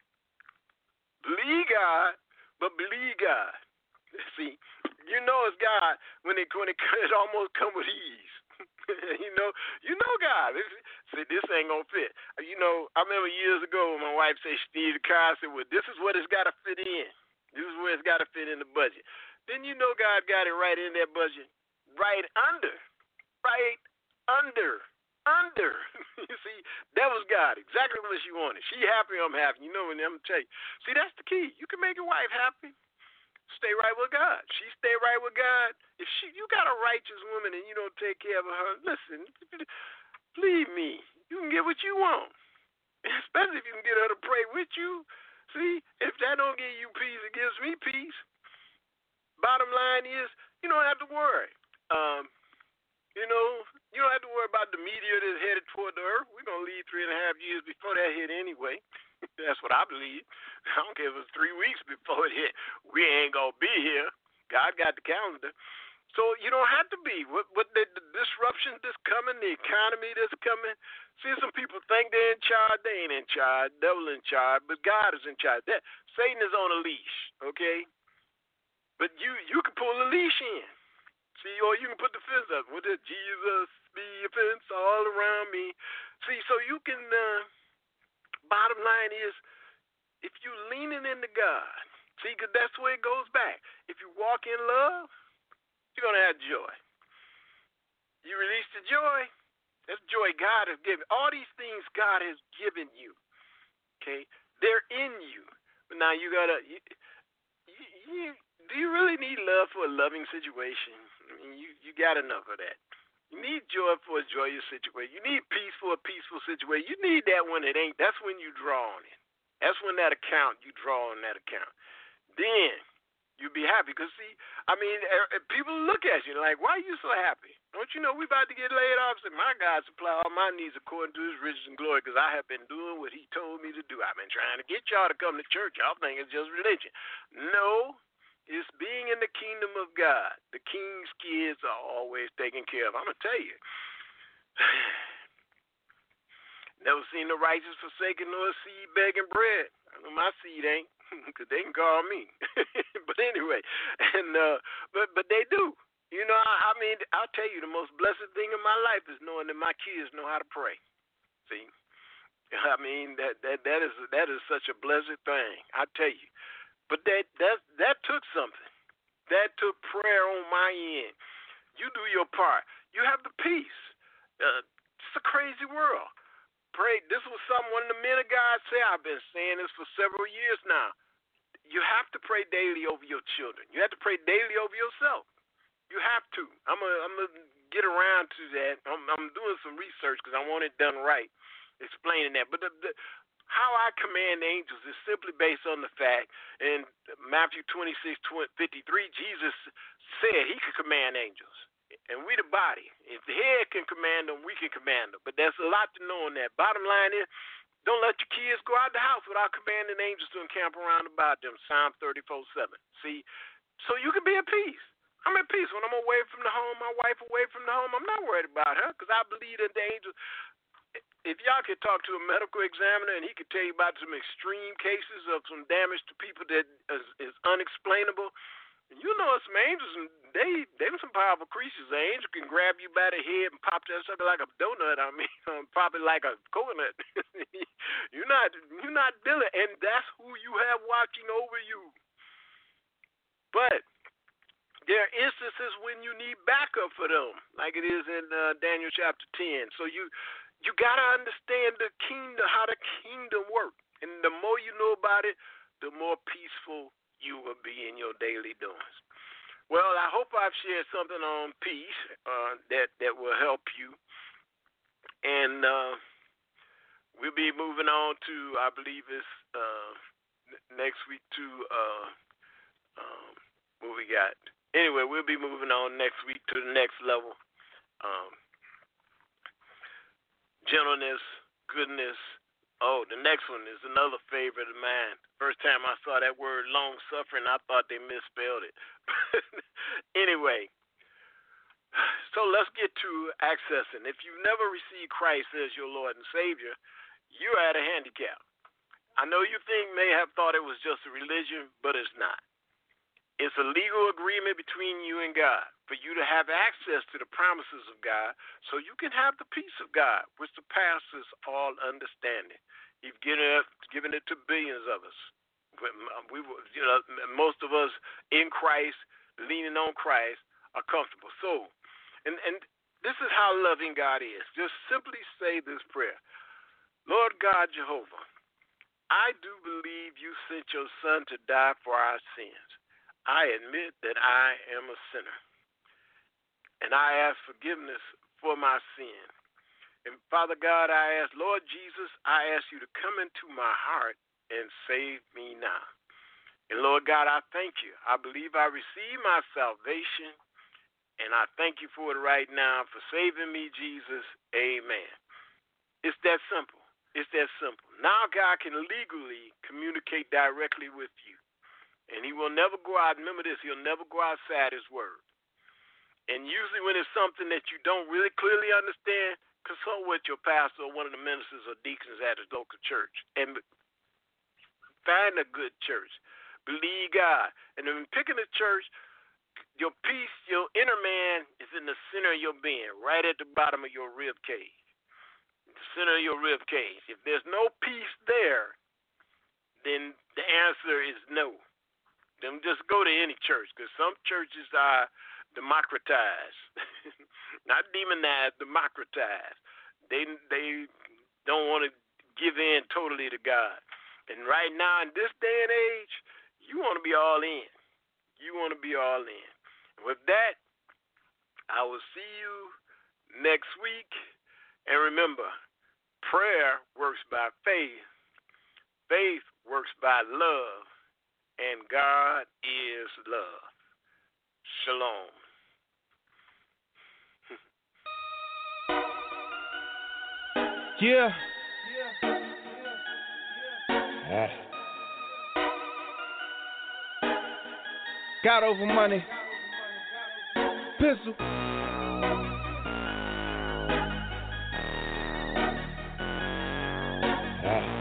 Believe God, but believe God. See, you know it's God when it when it, it almost come with ease. you know, you know God. It's, see, this ain't gonna fit. You know, I remember years ago when my wife said she needed a car. I said, well, this is what it's got to fit in. This is where it's got to fit in the budget. Then you know God got it right in that budget, right under, right under. Under. You see, that was God. Exactly what she wanted. She happy, I'm happy. You know, and I'm going to tell you. See, that's the key. You can make your wife happy. Stay right with God. She stay right with God. If she, you got a righteous woman and you don't take care of her, listen, believe me, you can get what you want. Especially if you can get her to pray with you. See, if that don't give you peace, it gives me peace. Bottom line is, you don't have to worry. Um, You know, you don't have to worry about the meteor that's headed toward the earth. We're going to leave three and a half years before that hit anyway. That's what I believe. I don't care if it's three weeks before it hit. We ain't going to be here. God got the calendar. So you don't have to be. What, what the, the disruption that's coming, the economy that's coming, see, some people think they're in charge. They ain't in charge. Devil in charge. But God is in charge. That, Satan is on a leash, okay? But you, you can pull the leash in. See, or you can put the fence up. With it, Jesus be a fence all around me. See, so you can, uh, bottom line is, if you're leaning into God, see, because that's the way it goes back. If you walk in love, you're going to have joy. You release the joy, that's joy God has given. All these things God has given you, okay, they're in you. But now you got to, you, you, do you really need love for a loving situation? I mean, you, you got enough of that. You need joy for a joyous situation. You need peace for a peaceful situation. You need that when it ain't. That's when you draw on it. That's when that account, you draw on that account. Then you'll be happy. Because, see, I mean, people look at you like, why are you so happy? Don't you know we about to get laid off? Say, my God supply all my needs according to his riches and glory, because I have been doing what he told me to do. I've been trying to get y'all to come to church. Y'all think it's just religion. No. It's being in the kingdom of God. The king's kids are always taken care of. I'm going to tell you. Never seen the righteous forsaken nor a seed begging bread. I know my seed ain't, because they can call me. But anyway, and uh, but but they do. You know, I, I mean, I'll tell you, the most blessed thing in my life is knowing that my kids know how to pray. See? I mean, that that that is that is such a blessed thing. I tell you. But that, that that took something. That took prayer on my end. You do your part. You have the peace. Uh, it's a crazy world. Pray. This was something one of the men of God said. I've been saying this for several years now. You have to pray daily over your children. You have to pray daily over yourself. You have to. I'm gonna I'm gonna get around to that. I'm, I'm doing some research because I want it done right, explaining that. But the, the how I command angels is simply based on the fact in Matthew twenty-six fifty-three, Jesus said he could command angels. And we the body. If the head can command them, we can command them. But there's a lot to know on that. Bottom line is, don't let your kids go out the house without commanding angels to encamp around about them. Psalm thirty-four seven. See, so you can be at peace. I'm at peace when I'm away from the home, my wife away from the home. I'm not worried about her because I believe that the angels. If y'all could talk to a medical examiner and he could tell you about some extreme cases of some damage to people that is, is unexplainable, you know some angels, and they they some powerful creatures. An angel can grab you by the head and pop that sucker like a donut. I mean, um, pop it like a coconut. you're not you're not dealing, and that's who you have watching over you. But there are instances when you need backup for them, like it is in uh, Daniel chapter ten. So you. You got to understand the kingdom, how the kingdom works. And the more you know about it, the more peaceful you will be in your daily doings. Well, I hope I've shared something on peace uh, that, that will help you. And uh, we'll be moving on to, I believe it's uh, next week to, uh, um, what we got. Anyway, we'll be moving on next week to the next level. Um, Gentleness, goodness, Oh, the next one is another favorite of mine. First time I saw that word long suffering, I thought they misspelled it. Anyway, so let's get to accessing. If you've never received Christ as your Lord and Savior, you're at a handicap. I know you think may have thought it was just a religion, but it's not. It's a legal agreement between you and God for you to have access to the promises of God so you can have the peace of God, which surpasses all understanding. He's given it, given it to billions of us. We, you know, most of us in Christ, leaning on Christ, are comfortable. So, and, and this is how loving God is. Just simply say this prayer. Lord God Jehovah, I do believe you sent your son to die for our sins. I admit that I am a sinner, and I ask forgiveness for my sin. And Father God, I ask, Lord Jesus, I ask you to come into my heart and save me now. And Lord God, I thank you. I believe I received my salvation, and I thank you for it right now for saving me, Jesus. Amen. It's that simple. It's that simple. Now God can legally communicate directly with you. And he will never go out, remember this, he'll never go outside his word. And usually when it's something that you don't really clearly understand, consult with your pastor or one of the ministers or deacons at his local church. And find a good church. Believe God. And when picking a church, your peace, your inner man is in the center of your being, right at the bottom of your rib cage. The center of your rib cage. If there's no peace there, then the answer is no. Then just go to any church, because some churches are democratized, not demonized, democratized. They they don't want to give in totally to God. And right now in this day and age, you want to be all in. You want to be all in. And with that, I will see you next week. And remember, prayer works by faith. Faith works by love. And God is love. Shalom. Yeah. Ah. Got over money. Pistol. Ah.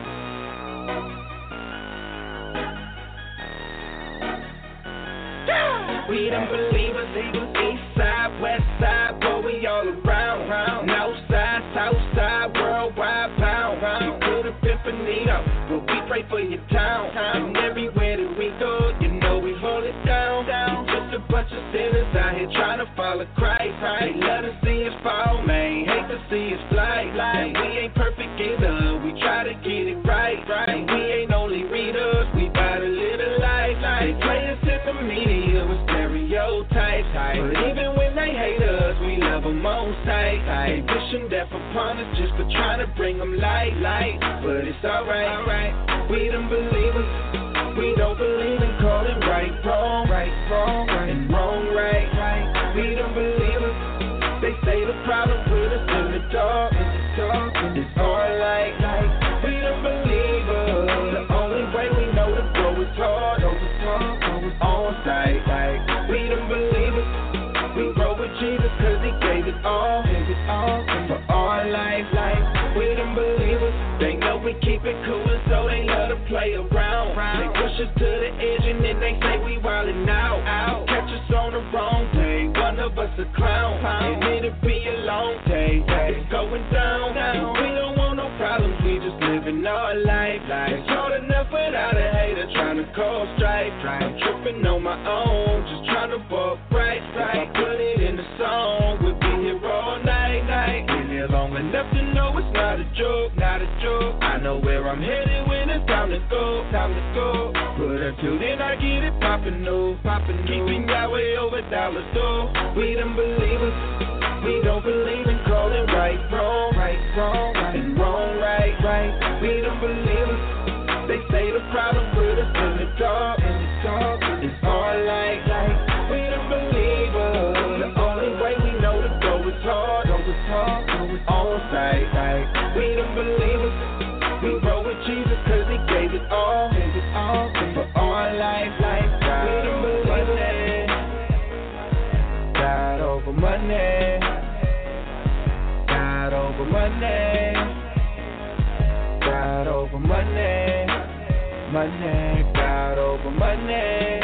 We them believers, east side, west side, but we all around, round. North side, south side, worldwide, pound, round. We could have been finito, but we pray for your town. And everywhere that we go, you know we hold it down, down. Just a bunch of sinners out here trying to follow Christ. They love to see us fall, man, hate to see us fly. And we ain't perfect either, we try to get it right. And we ain't only readers, we bout to live a life. They play us in the media with stereotypes, but even when they hate us, we love them on sight. They wishing death upon us just for trying to bring them light, light. But it's alright, alright. We them believers, we don't believe in calling right wrong, right wrong, right, and wrong right, right. We them believers, they say the problem with us in the dark, in the dark, it's all light, light. We them believers, the only way we know to grow is hard, over talk, over on sight, right. We them believers, we grow with Jesus cause he gave it all, gave it all, for our life, life. We them believers, they know we keep it cool and so they love to play around. They push us to the edge and then they say we wildin' out, out. Catch us on the wrong day, one of us a clown, and it'll be a long day, it's going down, down. We don't want no problems, we just living our life, life. It's hard enough without a hater trying to cause strife. I'm tripping on my own, just trying to walk right, right. If I put it in the song, we'll be here all night, night. Been here long enough to know it's not a joke, not a joke. I know where I'm headed when it's time to go, time to go. But until then I get it poppin', no, poppin', no. Keeping Yahweh over dollars, though. We them believers, we don't believe in calling right wrong, right wrong, right, and wrong right, right. We them believers, they say the problem with us in the dark, in the dark, it's all light, light. We them believers, the only way we know to go is hard, go is hard, go is on sight, right. We them believers, we money, God over money,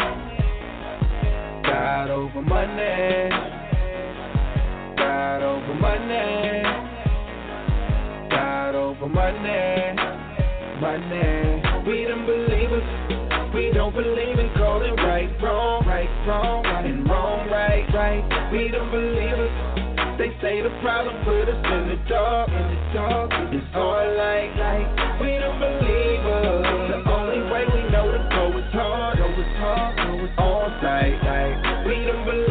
God over money, God over money, God over money, money. We them believers, we don't believe in calling right, wrong, right, wrong, right, and wrong, right, right. We them believers. They say the problem put us in the dark, in the dark. It's all like, like we don't believe us. The only way we know to go is hard, go is hard, go is on sight, like we don't believe.